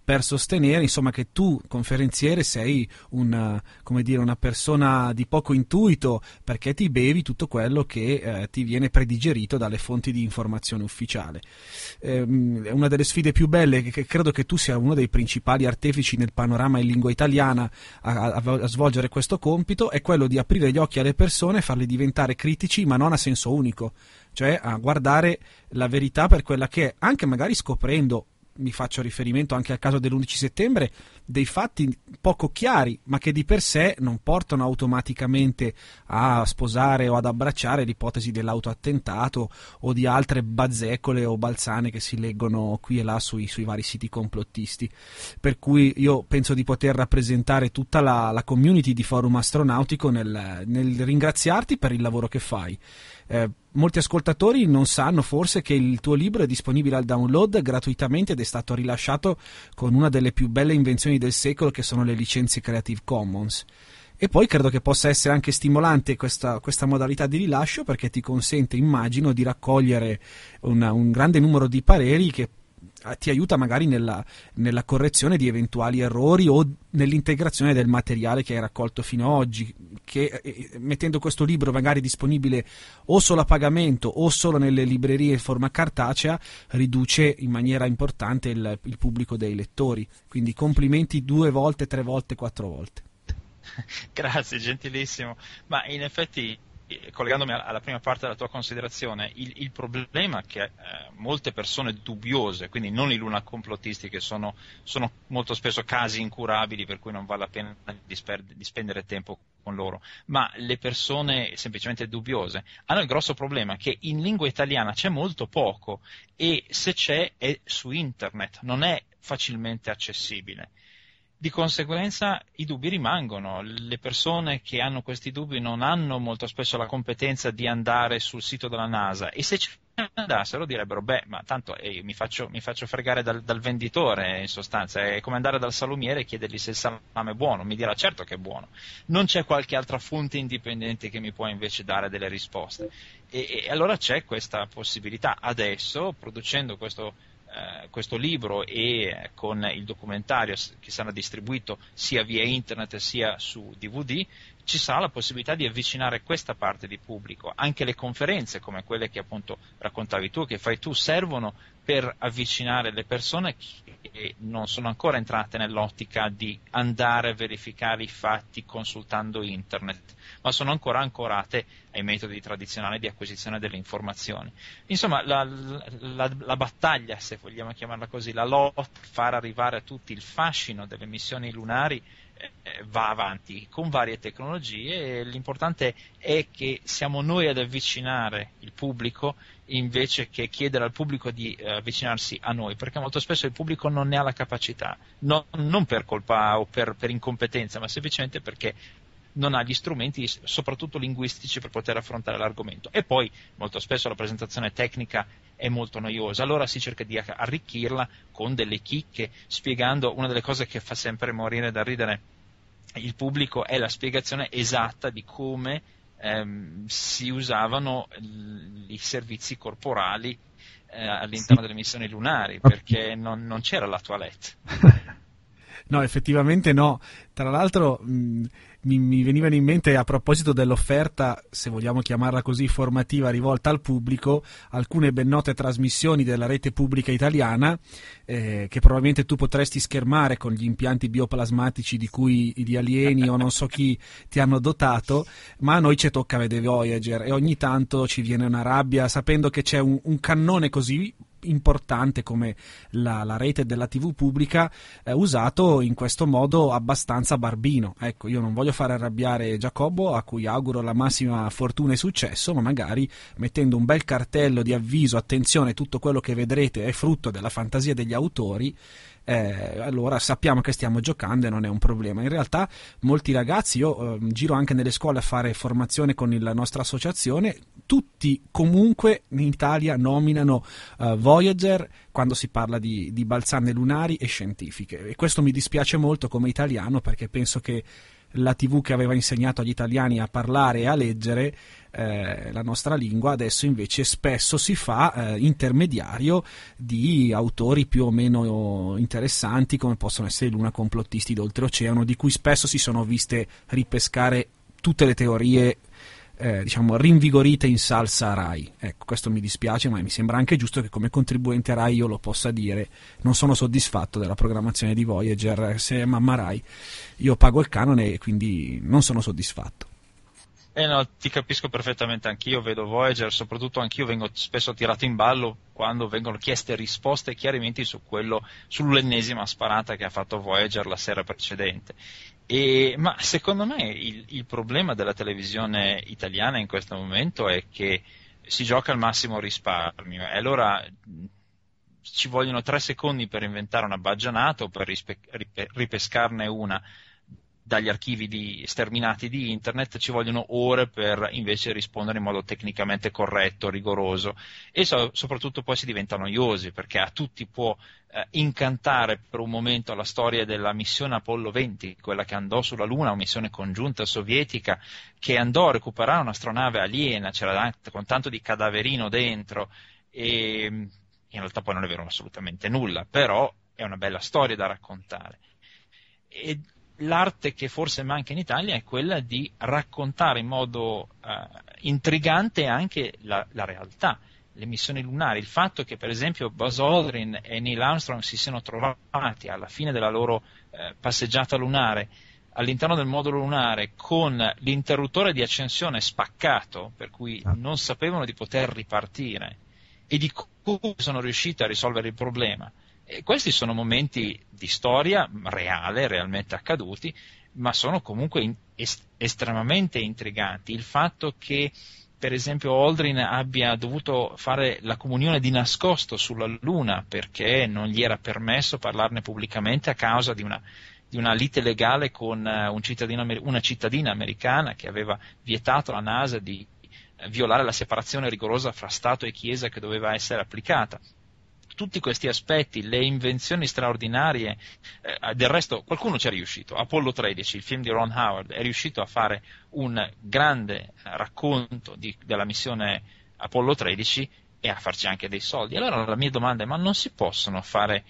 per sostenere, insomma, che tu, conferenziere, sei una, come dire, una persona di poco intuito, perché ti bevi tutto quello che eh, ti viene predigerito dalle fonti di informazione ufficiale. Ehm, una delle sfide più belle, che credo che tu sia uno dei principali artefici nel panorama in lingua italiana a, a, a svolgere questo compito, è quello di aprire gli occhi alle persone e farli diventare critici, ma non a senso unico, cioè a guardare la verità per quella che è, anche magari scoprendo, mi faccio riferimento anche al caso dell'undici settembre, dei fatti poco chiari, ma che di per sé non portano automaticamente a sposare o ad abbracciare l'ipotesi dell'autoattentato o di altre bazzecole o balzane che si leggono qui e là sui, sui vari siti complottisti. Per cui io penso di poter rappresentare tutta la, la community di Forum Astronautico nel, nel ringraziarti per il lavoro che fai. Eh, molti ascoltatori non sanno forse che il tuo libro è disponibile al download gratuitamente ed è stato rilasciato con una delle più belle invenzioni del secolo, che sono le licenze Creative Commons. E poi credo che possa essere anche stimolante questa, questa modalità di rilascio, perché ti consente, immagino, di raccogliere una, un grande numero di pareri che ti aiuta magari nella, nella correzione di eventuali errori o nell'integrazione del materiale che hai raccolto fino ad oggi, che eh, mettendo questo libro magari disponibile o solo a pagamento o solo nelle librerie in forma cartacea riduce in maniera importante il, il pubblico dei lettori. Quindi complimenti due volte, tre volte, quattro volte. Grazie, gentilissimo. Ma in effetti, collegandomi alla prima parte della tua considerazione, il, il problema è che eh, molte persone dubbiose, quindi non i lunacomplotisti, che sono, sono molto spesso casi incurabili per cui non vale la pena di, sper- di spendere tempo con loro, ma le persone semplicemente dubbiose hanno il grosso problema che in lingua italiana c'è molto poco, e se c'è è su internet, non è facilmente accessibile. Di conseguenza i dubbi rimangono, le persone che hanno questi dubbi non hanno molto spesso la competenza di andare sul sito della NASA, e se ci andassero direbbero beh, ma tanto eh, mi, faccio, mi faccio fregare dal, dal venditore, in sostanza è come andare dal salumiere e chiedergli se il salame è buono, mi dirà certo che è buono, non c'è qualche altra fonte indipendente che mi può invece dare delle risposte, e, e allora c'è questa possibilità adesso, producendo questo Uh, questo libro e uh, con il documentario che sarà distribuito sia via internet sia su D V D, ci sarà la possibilità di avvicinare questa parte di pubblico. Anche le conferenze come quelle che appunto raccontavi tu, che fai tu, servono per avvicinare le persone che non sono ancora entrate nell'ottica di andare a verificare i fatti consultando internet, ma sono ancora ancorate ai metodi tradizionali di acquisizione delle informazioni. Insomma, la, la, la battaglia, se vogliamo chiamarla così, la lotta per far arrivare a tutti il fascino delle missioni lunari eh, va avanti con varie tecnologie, e l'importante è che siamo noi ad avvicinare il pubblico invece che chiedere al pubblico di eh, avvicinarsi a noi, perché molto spesso il pubblico non ne ha la capacità, no, non per colpa o per, per incompetenza, ma semplicemente perché non ha gli strumenti, soprattutto linguistici, per poter affrontare l'argomento. E poi molto spesso la presentazione tecnica è molto noiosa, allora si cerca di arricchirla con delle chicche, spiegando. Una delle cose che fa sempre morire da ridere il pubblico è la spiegazione esatta di come ehm, si usavano l- i servizi corporali eh, all'interno sì. delle missioni lunari, perché non, non c'era la toilette. No, effettivamente no. Tra l'altro mh, mi, mi venivano in mente, a proposito dell'offerta, se vogliamo chiamarla così, formativa rivolta al pubblico, alcune ben note trasmissioni della rete pubblica italiana eh, che probabilmente tu potresti schermare con gli impianti bioplasmatici di cui gli alieni o non so chi ti hanno dotato, ma a noi ci tocca vedere Voyager, e ogni tanto ci viene una rabbia sapendo che c'è un, un cannone così importante come la, la rete della tivù pubblica eh, usato in questo modo abbastanza barbino. Ecco, io non voglio fare arrabbiare Giacobbo, a cui auguro la massima fortuna e successo, ma magari mettendo un bel cartello di avviso: attenzione, tutto quello che vedrete è frutto della fantasia degli autori, eh, allora sappiamo che stiamo giocando e non è un problema. In realtà molti ragazzi, io eh, giro anche nelle scuole a fare formazione con la nostra associazione, tutti comunque in Italia nominano uh, Voyager quando si parla di, di balzane lunari e scientifiche, e questo mi dispiace molto come italiano, perché penso che la tivù che aveva insegnato agli italiani a parlare e a leggere eh, la nostra lingua, adesso invece spesso si fa eh, intermediario di autori più o meno interessanti, come possono essere Luna, complottisti d'oltreoceano, di cui spesso si sono viste ripescare tutte le teorie Eh, diciamo rinvigorite in salsa Rai. Ecco, questo mi dispiace, ma mi sembra anche giusto che come contribuente Rai io lo possa dire. Non sono soddisfatto della programmazione di Voyager, se è mamma Rai io pago il canone e quindi non sono soddisfatto. Eh no, ti capisco perfettamente, anch'io vedo Voyager, soprattutto anch'io vengo spesso tirato in ballo quando vengono chieste risposte e chiarimenti su quello, sull'ennesima sparata che ha fatto Voyager la sera precedente. E, ma secondo me il, il problema della televisione italiana in questo momento è che si gioca al massimo risparmio e allora ci vogliono tre secondi per inventare una baggianata o per rispe, ripe, ripescarne una dagli archivi di, sterminati di internet, ci vogliono ore per invece rispondere in modo tecnicamente corretto, rigoroso e so, soprattutto poi si diventa noiosi perché a tutti può eh, incantare per un momento la storia della missione Apollo venti, quella che andò sulla Luna, una missione congiunta sovietica che andò a recuperare un'astronave aliena, c'era con tanto di cadaverino dentro e in realtà poi non è vero assolutamente nulla, però è una bella storia da raccontare. E l'arte che forse manca in Italia è quella di raccontare in modo uh, intrigante anche la, la realtà, le missioni lunari, il fatto che per esempio Buzz Aldrin e Neil Armstrong si siano trovati alla fine della loro uh, passeggiata lunare all'interno del modulo lunare con l'interruttore di accensione spaccato, per cui non sapevano di poter ripartire e di come sono riusciti a risolvere il problema. E questi sono momenti di storia reale, realmente accaduti, ma sono comunque in, est- estremamente intriganti. Il fatto che, per esempio, Aldrin abbia dovuto fare la comunione di nascosto sulla Luna perché non gli era permesso parlarne pubblicamente a causa di una, di una lite legale con un cittadino, una cittadina americana che aveva vietato alla NASA di violare la separazione rigorosa fra Stato e Chiesa che doveva essere applicata. Tutti questi aspetti, le invenzioni straordinarie, eh, del resto qualcuno ci è riuscito. Apollo tredici, il film di Ron Howard, è riuscito a fare un grande racconto di, della missione Apollo tredici e a farci anche dei soldi. Allora la mia domanda è: ma non si possono fare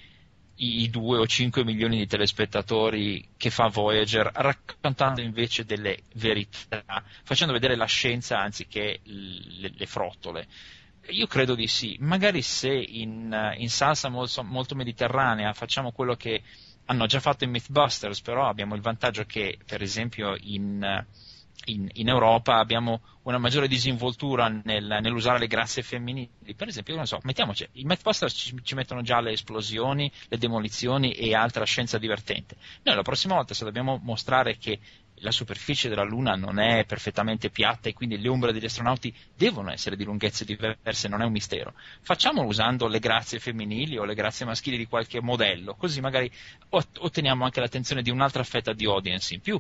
i due o cinque milioni di telespettatori che fa Voyager raccontando invece delle verità, facendo vedere la scienza anziché le, le frottole? Io credo di sì, magari se in, in salsa molto, molto mediterranea facciamo quello che hanno già fatto in Mythbusters, però abbiamo il vantaggio che per esempio in, in, in Europa abbiamo una maggiore disinvoltura nel, nell'usare le grazie femminili. Per esempio, non so, mettiamoci, i Mythbusters ci, ci mettono già le esplosioni, le demolizioni e altra scienza divertente. Noi la prossima volta, se dobbiamo mostrare che la superficie della Luna non è perfettamente piatta e quindi le ombre degli astronauti devono essere di lunghezze diverse, non è un mistero. Facciamolo usando le grazie femminili o le grazie maschili di qualche modello, così magari otteniamo anche l'attenzione di un'altra fetta di audience in più.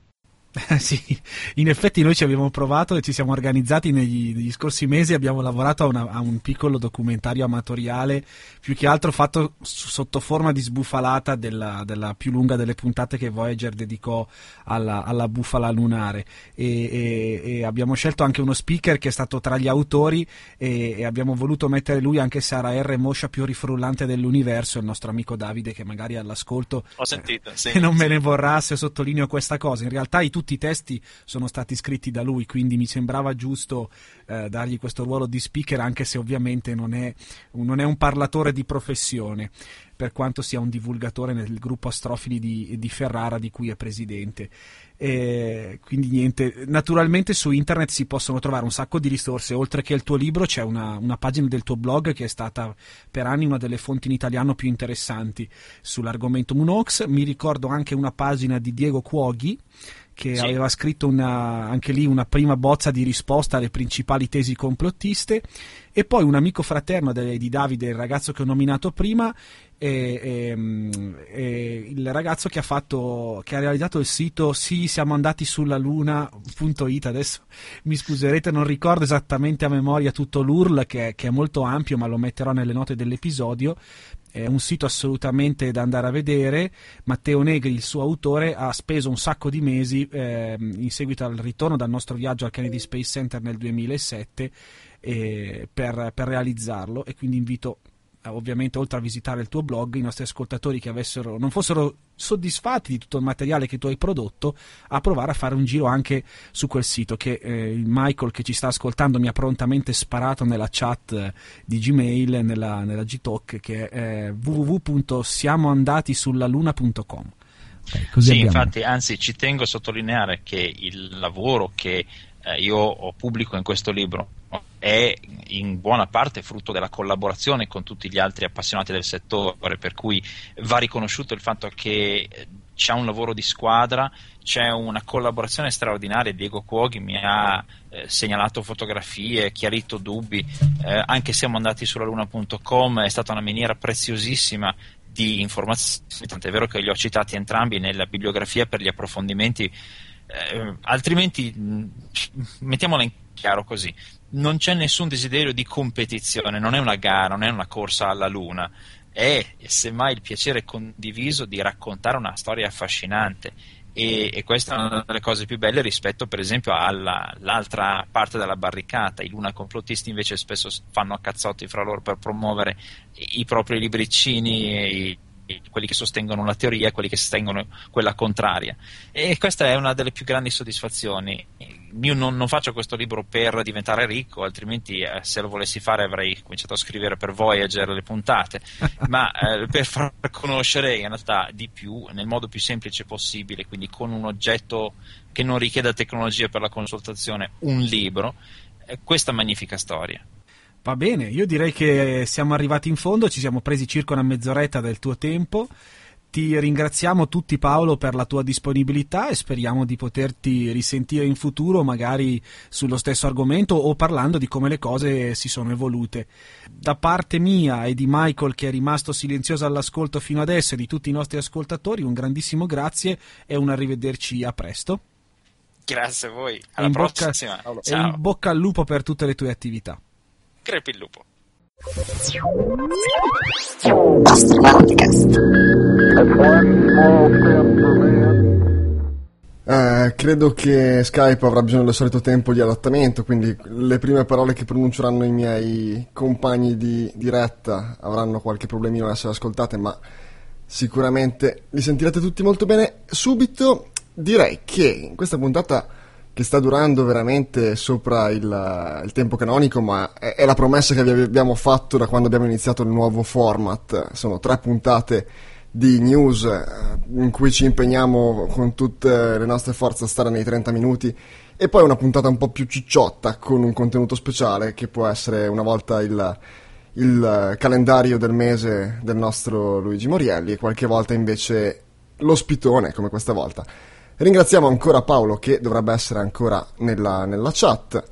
Sì, in effetti noi ci abbiamo provato e ci siamo organizzati negli, negli scorsi mesi, abbiamo lavorato a, una, a un piccolo documentario amatoriale, più che altro fatto s- sotto forma di sbufalata della, della più lunga delle puntate che Voyager dedicò alla, alla bufala lunare e, e, e abbiamo scelto anche uno speaker che è stato tra gli autori e, e abbiamo voluto mettere lui, anche se Sara R. Moscia più rifrullante dell'universo, il nostro amico Davide che magari all'ascolto ho sentito, eh, sì, se non sì. me ne vorrà se sottolineo questa cosa. In realtà i tutti i testi sono stati scritti da lui, quindi mi sembrava giusto eh, dargli questo ruolo di speaker, anche se ovviamente non è, non è un parlatore di professione, per quanto sia un divulgatore nel gruppo Astrofili di, di Ferrara, di cui è presidente. E quindi niente, naturalmente su internet si possono trovare un sacco di risorse, oltre che il tuo libro c'è una, una pagina del tuo blog che è stata per anni una delle fonti in italiano più interessanti sull'argomento Moonhawks. Mi ricordo anche una pagina di Diego Cuoghi che sì. aveva scritto una, anche lì una prima bozza di risposta alle principali tesi complottiste, e poi un amico fraterno de, di Davide, il ragazzo che ho nominato prima, E, e, e il ragazzo che ha fatto che ha realizzato il sito sì siamo andati sulla luna punto it. Adesso mi scuserete, non ricordo esattamente a memoria tutto l'U R L che, che è molto ampio, ma lo metterò nelle note dell'episodio. È un sito assolutamente da andare a vedere. Matteo Negri, il suo autore, ha speso un sacco di mesi eh, in seguito al ritorno dal nostro viaggio al Kennedy Space Center nel duemilasette eh, per, per realizzarlo, e quindi invito ovviamente, oltre a visitare il tuo blog, i nostri ascoltatori che avessero non fossero soddisfatti di tutto il materiale che tu hai prodotto, a provare a fare un giro anche su quel sito che eh, il Michael che ci sta ascoltando mi ha prontamente sparato nella chat eh, di Gmail, nella, nella Gtalk, che è eh, w w w punto siamo andati sulla luna punto com. Okay, così sì, abbiamo. Infatti, anzi, ci tengo a sottolineare che il lavoro che eh, io pubblico in questo libro è in buona parte frutto della collaborazione con tutti gli altri appassionati del settore, per cui va riconosciuto il fatto che c'è un lavoro di squadra, c'è una collaborazione straordinaria. Diego Cuoghi mi ha eh, segnalato fotografie, chiarito dubbi, eh, anche siamo andati sulla luna punto com, è stata una miniera preziosissima di informazioni, tant'è vero che li ho citati entrambi nella bibliografia per gli approfondimenti. Eh, altrimenti, mh, mettiamola in chiaro così, non c'è nessun desiderio di competizione, non è una gara, non è una corsa alla luna, è semmai il piacere condiviso di raccontare una storia affascinante, e, e questa è una delle cose più belle rispetto per esempio all'altra parte della barricata. I luna complottisti invece spesso fanno a cazzotti fra loro per promuovere i, i propri libricini, e i, quelli che sostengono una teoria e quelli che sostengono quella contraria, e questa è una delle più grandi soddisfazioni. Io non, non faccio questo libro per diventare ricco, altrimenti eh, se lo volessi fare avrei cominciato a scrivere per Voyager le puntate, ma eh, per far conoscere in realtà di più nel modo più semplice possibile, quindi con un oggetto che non richieda tecnologia per la consultazione, un libro, eh, questa magnifica storia. Va bene, io direi che siamo arrivati in fondo, ci siamo presi circa una mezz'oretta del tuo tempo. Ti ringraziamo tutti, Paolo, per la tua disponibilità, e speriamo di poterti risentire in futuro, magari sullo stesso argomento o parlando di come le cose si sono evolute. Da parte mia e di Michael, che è rimasto silenzioso all'ascolto fino adesso, e di tutti i nostri ascoltatori, un grandissimo grazie e un arrivederci a presto. Grazie a voi, alla in prossima. Bocca, Ciao. E in bocca al lupo per tutte le tue attività. Crepi il lupo. Eh, credo che Skype avrà bisogno del solito tempo di adattamento, quindi le prime parole che pronunceranno i miei compagni di diretta avranno qualche problemino ad essere ascoltate, ma sicuramente li sentirete tutti molto bene subito. Direi che in questa puntata, che sta durando veramente sopra il, il tempo canonico, ma è, è la promessa che vi abbiamo fatto da quando abbiamo iniziato il nuovo format. Sono tre puntate di news in cui ci impegniamo con tutte le nostre forze a stare nei trenta minuti, e poi una puntata un po' più cicciotta con un contenuto speciale che può essere una volta il, il calendario del mese del nostro Luigi Morielli, e qualche volta invece l'ospitone, come questa volta. Ringraziamo ancora Paolo, che dovrebbe essere ancora nella, nella chat.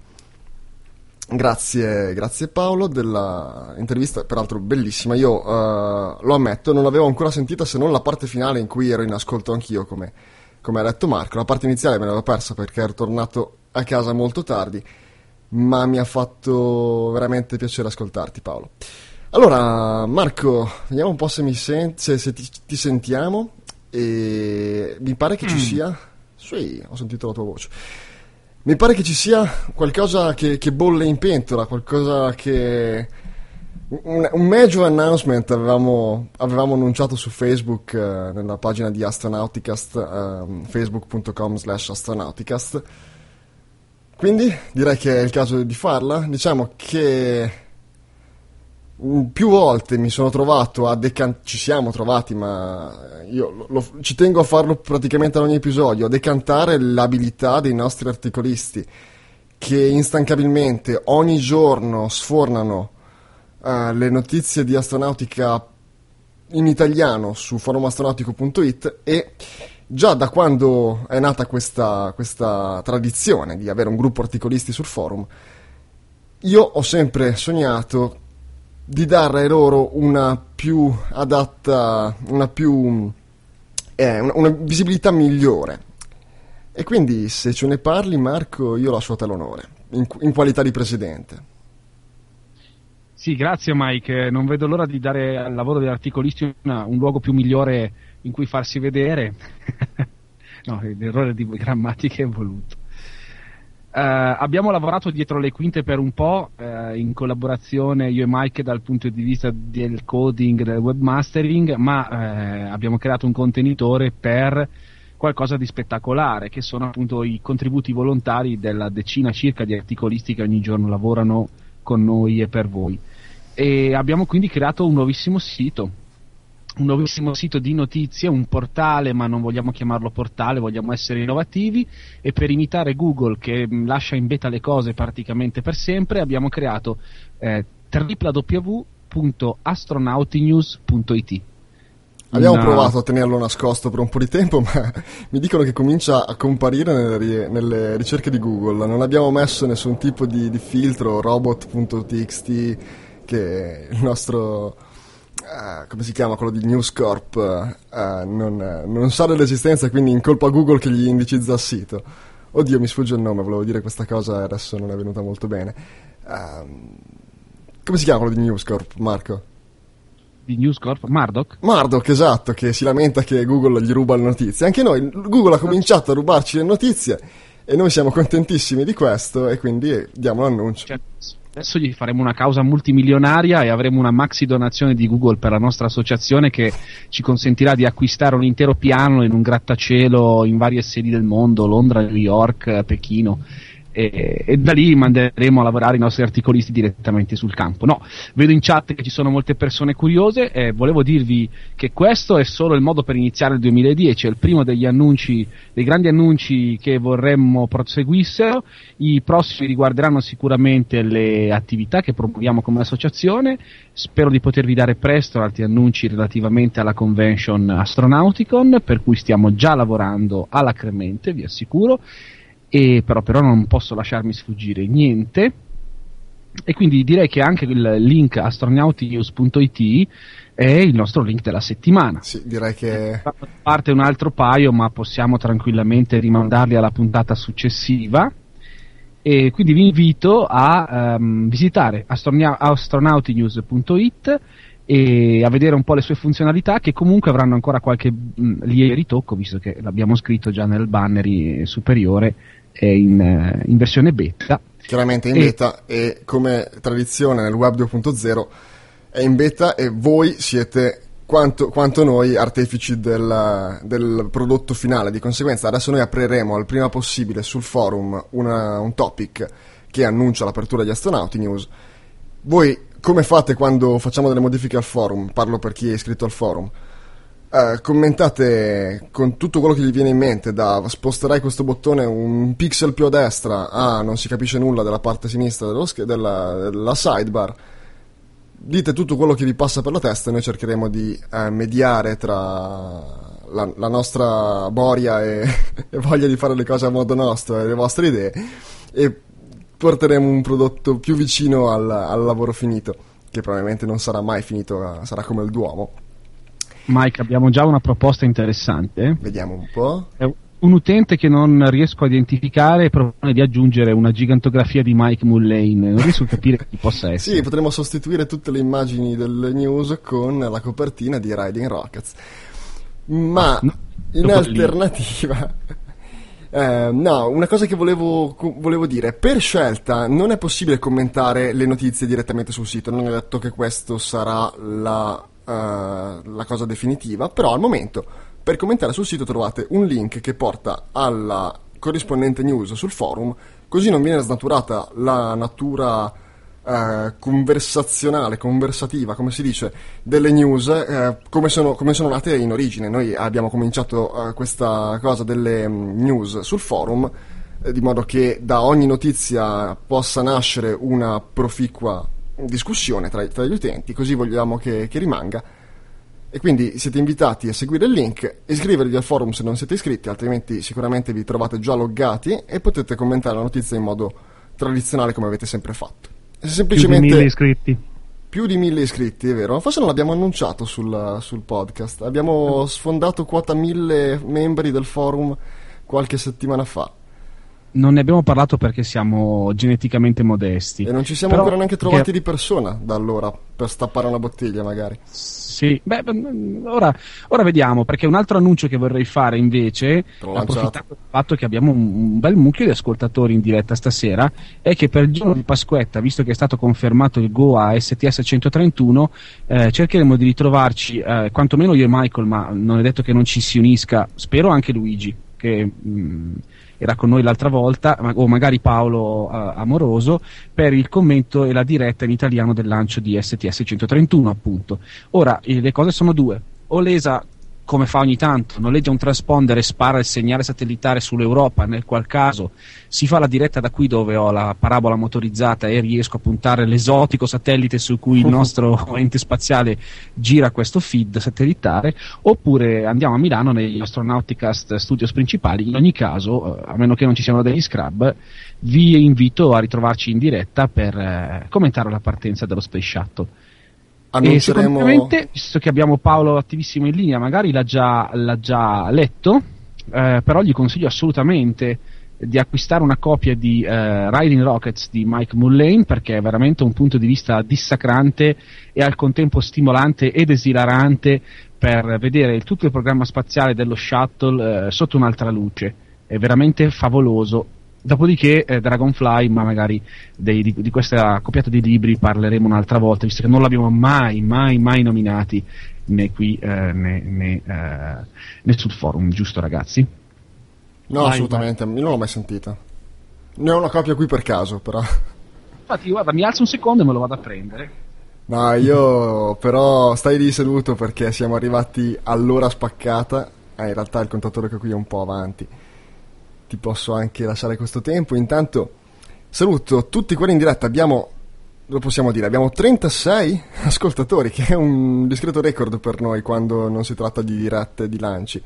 Grazie, grazie Paolo della intervista, peraltro bellissima. Io uh, lo ammetto, non l'avevo ancora sentita, se non la parte finale in cui ero in ascolto anch'io, come, come ha detto Marco. La parte iniziale me l'ero persa perché ero tornato a casa molto tardi, ma mi ha fatto veramente piacere ascoltarti, Paolo. Allora Marco, vediamo un po' se mi senti, se, se ti, ti sentiamo. E mi pare che ci sia sì, ho sentito la tua voce. Mi pare che ci sia qualcosa che, che bolle in pentola, qualcosa che un, un major announcement avevamo, avevamo annunciato su Facebook, eh, nella pagina di Astronauticast, eh, facebook punto com slash astronauticast. Quindi direi che è il caso di farla. Diciamo che più volte mi sono trovato a decantare, ci siamo trovati, ma io lo, lo, ci tengo a farlo praticamente ad ogni episodio, a decantare l'abilità dei nostri articolisti, che instancabilmente ogni giorno sfornano uh, le notizie di astronautica in italiano su forum astronautico punto it, e già da quando è nata questa, questa tradizione di avere un gruppo articolisti sul forum, io ho sempre sognato di dare loro una più adatta, una più eh, una, una visibilità migliore. E quindi se ce ne parli, Marco, io lascio a te l'onore in, in qualità di presidente. Sì, grazie Mike, non vedo l'ora di dare al lavoro degli articolisti una, un luogo più migliore in cui farsi vedere. No, l'errore di grammatica è voluto. Uh, abbiamo lavorato dietro le quinte per un po', uh, in collaborazione io e Mike dal punto di vista del coding, del webmastering, ma uh, abbiamo creato un contenitore per qualcosa di spettacolare, che sono appunto i contributi volontari della decina circa di articolisti che ogni giorno lavorano con noi e per voi. E abbiamo quindi creato un nuovissimo sito, un nuovissimo sito di notizie, un portale, ma non vogliamo chiamarlo portale, vogliamo essere innovativi, e per imitare Google che lascia in beta le cose praticamente per sempre abbiamo creato eh, w w w punto astronautinews punto i t. Abbiamo Una... provato a tenerlo nascosto per un po' di tempo, ma mi dicono che comincia a comparire nelle, nelle ricerche di Google. Non abbiamo messo nessun tipo di, di filtro, robot punto t x t, che il nostro, uh, come si chiama, quello di News Corp, uh, non, non sa dell'esistenza, quindi incolpa Google che gli indicizza il sito. Oddio, mi sfugge il nome, volevo dire questa cosa e adesso non è venuta molto bene. Uh, come si chiama quello di News Corp, Marco? Di News Corp? Murdoch? Murdoch, esatto, che si lamenta che Google gli ruba le notizie. Anche noi, Google ha cominciato a rubarci le notizie e noi siamo contentissimi di questo e quindi diamo l'annuncio. Cioè, adesso gli faremo una causa multimilionaria e avremo una maxi donazione di Google per la nostra associazione che ci consentirà di acquistare un intero piano in un grattacielo in varie sedi del mondo, Londra, New York, Pechino. E, e da lì manderemo a lavorare i nostri articolisti direttamente sul campo. No, vedo in chat che ci sono molte persone curiose e volevo dirvi che questo è solo il modo per iniziare il duemiladieci, è il primo degli annunci, dei grandi annunci che vorremmo proseguissero. I prossimi riguarderanno sicuramente le attività che promuoviamo come associazione. Spero di potervi dare presto altri annunci relativamente alla convention Astronauticon, per cui stiamo già lavorando alacremente, vi assicuro. E però, però non posso lasciarmi sfuggire niente, e quindi direi che anche il link astronautinews punto i t è il nostro link della settimana. Sì, direi che parte un altro paio, ma possiamo tranquillamente rimandarli alla puntata successiva, e quindi vi invito a um, visitare astronautinews punto i t e a vedere un po' le sue funzionalità, che comunque avranno ancora qualche mh, lieve ritocco, visto che l'abbiamo scritto già nel banner superiore, è in, in versione beta. Chiaramente in e... beta, e come tradizione nel web due punto zero è in beta e voi siete quanto, quanto noi artefici del, del prodotto finale. Di conseguenza adesso noi apriremo al prima possibile sul forum una, un topic che annuncia l'apertura di Astronauti News. Voi come fate quando facciamo delle modifiche al forum? Parlo per chi è iscritto al forum. Uh, commentate con tutto quello che gli viene in mente, da sposterai questo bottone un pixel più a destra, ah non si capisce nulla della parte sinistra dello sch- della, della sidebar. Dite tutto quello che vi passa per la testa e noi cercheremo di uh, mediare tra la, la nostra boria e, e voglia di fare le cose a modo nostro e le vostre idee, e porteremo un prodotto più vicino al, al lavoro finito, che probabilmente non sarà mai finito, sarà come il Duomo. Mike, abbiamo già una proposta interessante. Vediamo un po'. È un utente che non riesco a identificare propone di aggiungere una gigantografia di Mike Mullane. Non riesco a capire chi possa essere. Sì, potremmo sostituire tutte le immagini delle news con la copertina di Riding Rockets. Ma ah, no, in alternativa... Eh, no, una cosa che volevo, volevo dire, per scelta non è possibile commentare le notizie direttamente sul sito, non è detto che questo sarà la... Uh, la cosa definitiva, però al momento per commentare sul sito trovate un link che porta alla corrispondente news sul forum, così non viene snaturata la natura uh, conversazionale, conversativa, come si dice, delle news, uh, come, sono, come sono nate in origine. Noi abbiamo cominciato uh, questa cosa delle um, news sul forum, eh, di modo che da ogni notizia possa nascere una proficua discussione tra, tra gli utenti, così vogliamo che, che rimanga, e quindi siete invitati a seguire il link, iscrivervi al forum se non siete iscritti, altrimenti sicuramente vi trovate già loggati e potete commentare la notizia in modo tradizionale come avete sempre fatto. E semplicemente più di mille iscritti. più di mille iscritti, è vero? Forse non l'abbiamo annunciato sul, sul podcast. Abbiamo sfondato quota mille membri del forum qualche settimana fa. Non ne abbiamo parlato perché siamo geneticamente modesti. E non ci siamo Però, ancora neanche trovati che... di persona da allora per stappare una bottiglia, magari. Sì, beh, ora, ora vediamo, perché un altro annuncio che vorrei fare invece, approfittando del fatto che abbiamo un, un bel mucchio di ascoltatori in diretta stasera, è che per il giorno di Pasquetta, visto che è stato confermato il Go a S T S centotrentuno, eh, cercheremo di ritrovarci, eh, quantomeno io e Michael, ma non è detto che non ci si unisca, spero anche Luigi, che mh, era con noi l'altra volta, o magari Paolo uh, Amoroso, per il commento e la diretta in italiano del lancio di S T S centotrentuno, appunto. Ora, eh, le cose sono due: o l'E S A, come fa ogni tanto, noleggia un transponder e spara il segnale satellitare sull'Europa, nel qual caso si fa la diretta da qui dove ho la parabola motorizzata e riesco a puntare l'esotico satellite su cui il nostro ente spaziale gira questo feed satellitare, oppure andiamo a Milano negli Astronauticast Studios principali. In ogni caso, a meno che non ci siano degli scrub, vi invito a ritrovarci in diretta per eh, commentare la partenza dello Space Shuttle. E sicuramente, visto che abbiamo Paolo attivissimo in linea, magari l'ha già, l'ha già letto, eh, però gli consiglio assolutamente di acquistare una copia di eh, Riding Rockets di Mike Mullane, perché è veramente un punto di vista dissacrante e al contempo stimolante ed esilarante per vedere il, tutto il programma spaziale dello shuttle eh, sotto un'altra luce. È veramente favoloso. Dopodiché eh, Dragonfly, ma magari dei, di, di questa accoppiata di libri parleremo un'altra volta, visto che non l'abbiamo mai, mai, mai nominati né qui eh, né, né, eh, né sul forum, giusto ragazzi? No, vai, assolutamente, vai. Io non l'ho mai sentita. Ne ho una copia qui per caso, però. Infatti, guarda, mi alzo un secondo e me lo vado a prendere. No, io però stai lì seduto perché siamo arrivati all'ora spaccata. Eh, in realtà il contatore che qui è un po' avanti. Ti posso anche lasciare questo tempo. Intanto saluto tutti quelli in diretta. Abbiamo, lo possiamo dire, abbiamo trentasei ascoltatori, che è un discreto record per noi quando non si tratta di dirette di lanci.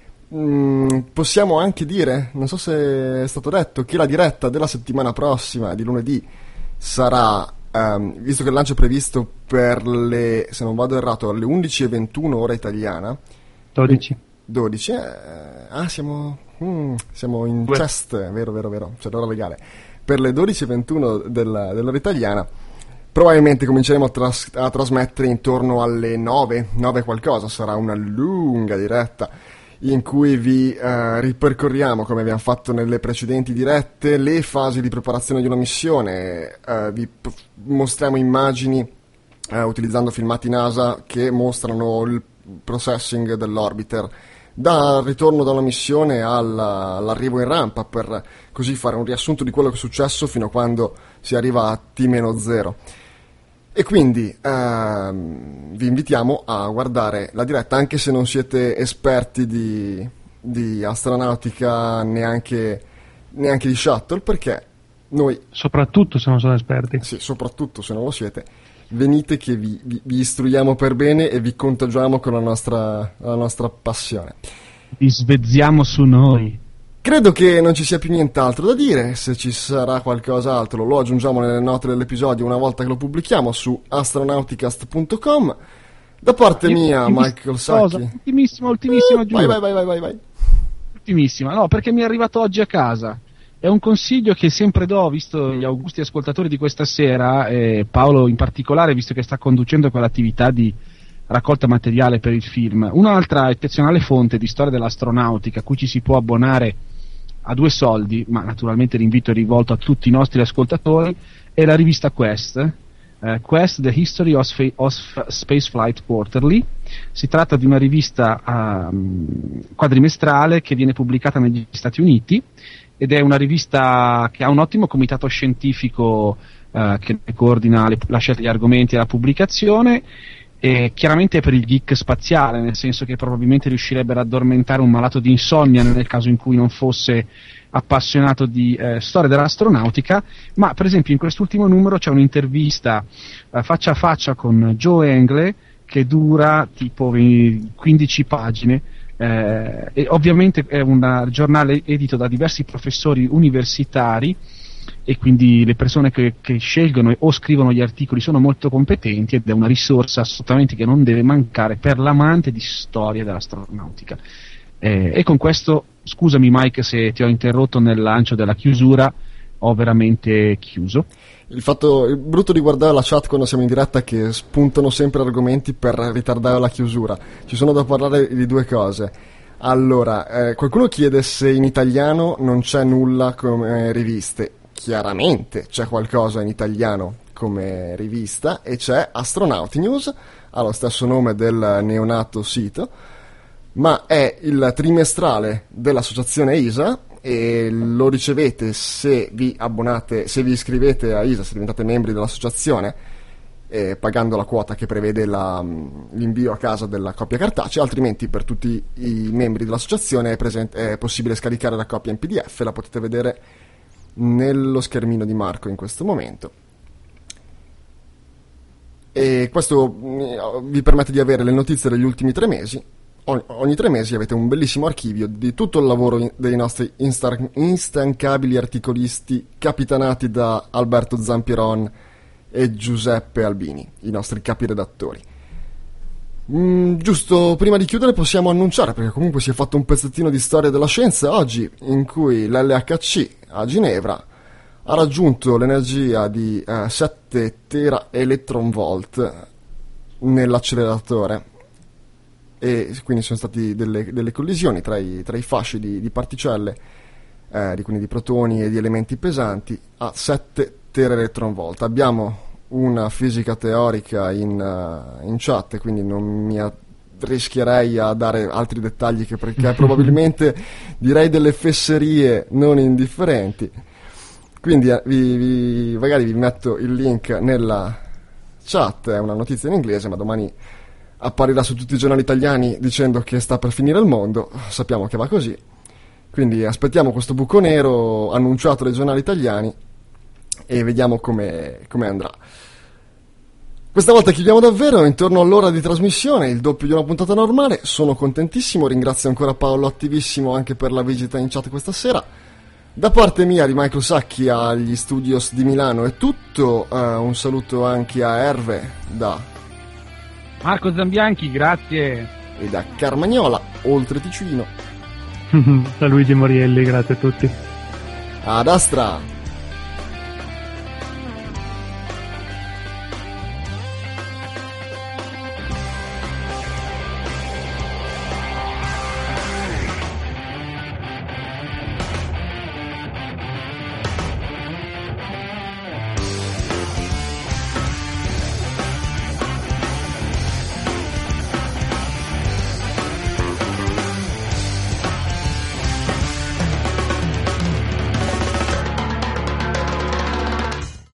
Mm, possiamo anche dire, non so se è stato detto, che la diretta della settimana prossima, di lunedì, sarà, um, visto che il lancio è previsto per le, se non vado errato, alle undici e ventuno ora italiana. dodici. dodici, eh, ah siamo... Mm, siamo in Beh. chest, vero, vero, vero, c'è l'ora legale. Per le dodici e ventuno della, dell'ora italiana, probabilmente cominceremo a, tras- a trasmettere intorno alle nove, nove qualcosa. Sarà una lunga diretta in cui vi eh, ripercorriamo, come abbiamo fatto nelle precedenti dirette, le fasi di preparazione di una missione. Eh, vi p- mostriamo immagini eh, utilizzando filmati NASA che mostrano il processing dell'orbiter dal ritorno da una missione alla, all'arrivo in rampa, per così fare un riassunto di quello che è successo fino a quando si arriva a T meno zero. E quindi ehm, vi invitiamo a guardare la diretta, anche se non siete esperti di, di astronautica, neanche, neanche di shuttle, perché noi... Soprattutto se non sono esperti. Sì, soprattutto se non lo siete. Venite che vi, vi, vi istruiamo per bene e vi contagiamo con la nostra, la nostra passione. Vi svezziamo su noi. Credo che non ci sia più nient'altro da dire. Se ci sarà qualcos'altro lo aggiungiamo nelle note dell'episodio una volta che lo pubblichiamo su astronauticast punto com. Da parte Io, mia, Michael Sacchi. Ultimissima, ultimissima, uh, vai, vai, vai, vai, vai, vai. Ultimissima, no, perché mi è arrivato oggi a casa. È un consiglio che sempre do, visto gli augusti ascoltatori di questa sera, e Paolo in particolare, visto che sta conducendo quell'attività di raccolta materiale per il film. Un'altra eccezionale fonte di storia dell'astronautica a cui ci si può abbonare a due soldi, ma naturalmente l'invito è rivolto a tutti i nostri ascoltatori, è la rivista Quest, eh, Quest The History of, Sfa- of Spaceflight Quarterly. Si tratta di una rivista um, quadrimestrale che viene pubblicata negli Stati Uniti, ed è una rivista che ha un ottimo comitato scientifico eh, che coordina le, la scelta degli argomenti e la pubblicazione, e chiaramente è per il geek spaziale, nel senso che probabilmente riuscirebbe ad addormentare un malato di insonnia nel caso in cui non fosse appassionato di eh, storia dell'astronautica. Ma per esempio in quest'ultimo numero c'è un'intervista eh, faccia a faccia con Joe Engle che dura tipo quindici pagine. Eh, e ovviamente è un giornale edito da diversi professori universitari e quindi le persone che, che scelgono o scrivono gli articoli sono molto competenti ed è una risorsa assolutamente che non deve mancare per l'amante di storia dell'astronautica. Eh, e con questo, scusami Mike se ti ho interrotto nel lancio della chiusura, ho veramente chiuso. Il fatto, il brutto di guardare la chat quando siamo in diretta è che spuntano sempre argomenti per ritardare la chiusura. Ci sono da parlare di due cose. Allora, eh, qualcuno chiede se in italiano non c'è nulla come riviste. Chiaramente c'è qualcosa in italiano come rivista e c'è Astronauti News, ha lo stesso nome del neonato sito, ma è il trimestrale dell'associazione I S A e lo ricevete se vi abbonate, se vi iscrivete a I S A, se diventate membri dell'associazione, eh, pagando la quota che prevede la, l'invio a casa della copia cartacea, altrimenti per tutti i membri dell'associazione è, presente, è possibile scaricare la copia in P D F, la potete vedere nello schermino di Marco in questo momento. E questo vi permette di avere le notizie degli ultimi tre mesi. Ogni, ogni tre mesi avete un bellissimo archivio di tutto il lavoro dei nostri instar- instancabili articolisti capitanati da Alberto Zampiron e Giuseppe Albini, i nostri capiredattori. Mm, giusto prima di chiudere possiamo annunciare, perché comunque si è fatto un pezzettino di storia della scienza oggi, in cui l'L H C a Ginevra ha raggiunto l'energia di eh, sette tera electron volt nell'acceleratore e quindi sono state delle, delle collisioni tra i, tra i fasci di, di particelle, eh, di, quindi di protoni e di elementi pesanti a sette tera electron volt. Abbiamo una fisica teorica in, uh, in chat, quindi non mi rischierei a dare altri dettagli che perché probabilmente direi delle fesserie non indifferenti, quindi eh, vi, vi, magari vi metto il link nella chat, è una notizia in inglese ma domani apparirà su tutti i giornali italiani dicendo che sta per finire il mondo, sappiamo che va così, quindi aspettiamo questo buco nero annunciato dai giornali italiani e vediamo come andrà. Questa volta chiudiamo davvero intorno all'ora di trasmissione, il doppio di una puntata normale. Sono contentissimo, ringrazio ancora Paolo attivissimo anche per la visita in chat questa sera. Da parte mia di Michael Sacchi agli studios di Milano è tutto, uh, un saluto anche a Erve da Marco Zambianchi, grazie, e da Carmagnola, oltre Ticino, da Luigi Morielli, grazie a tutti. ad Astra.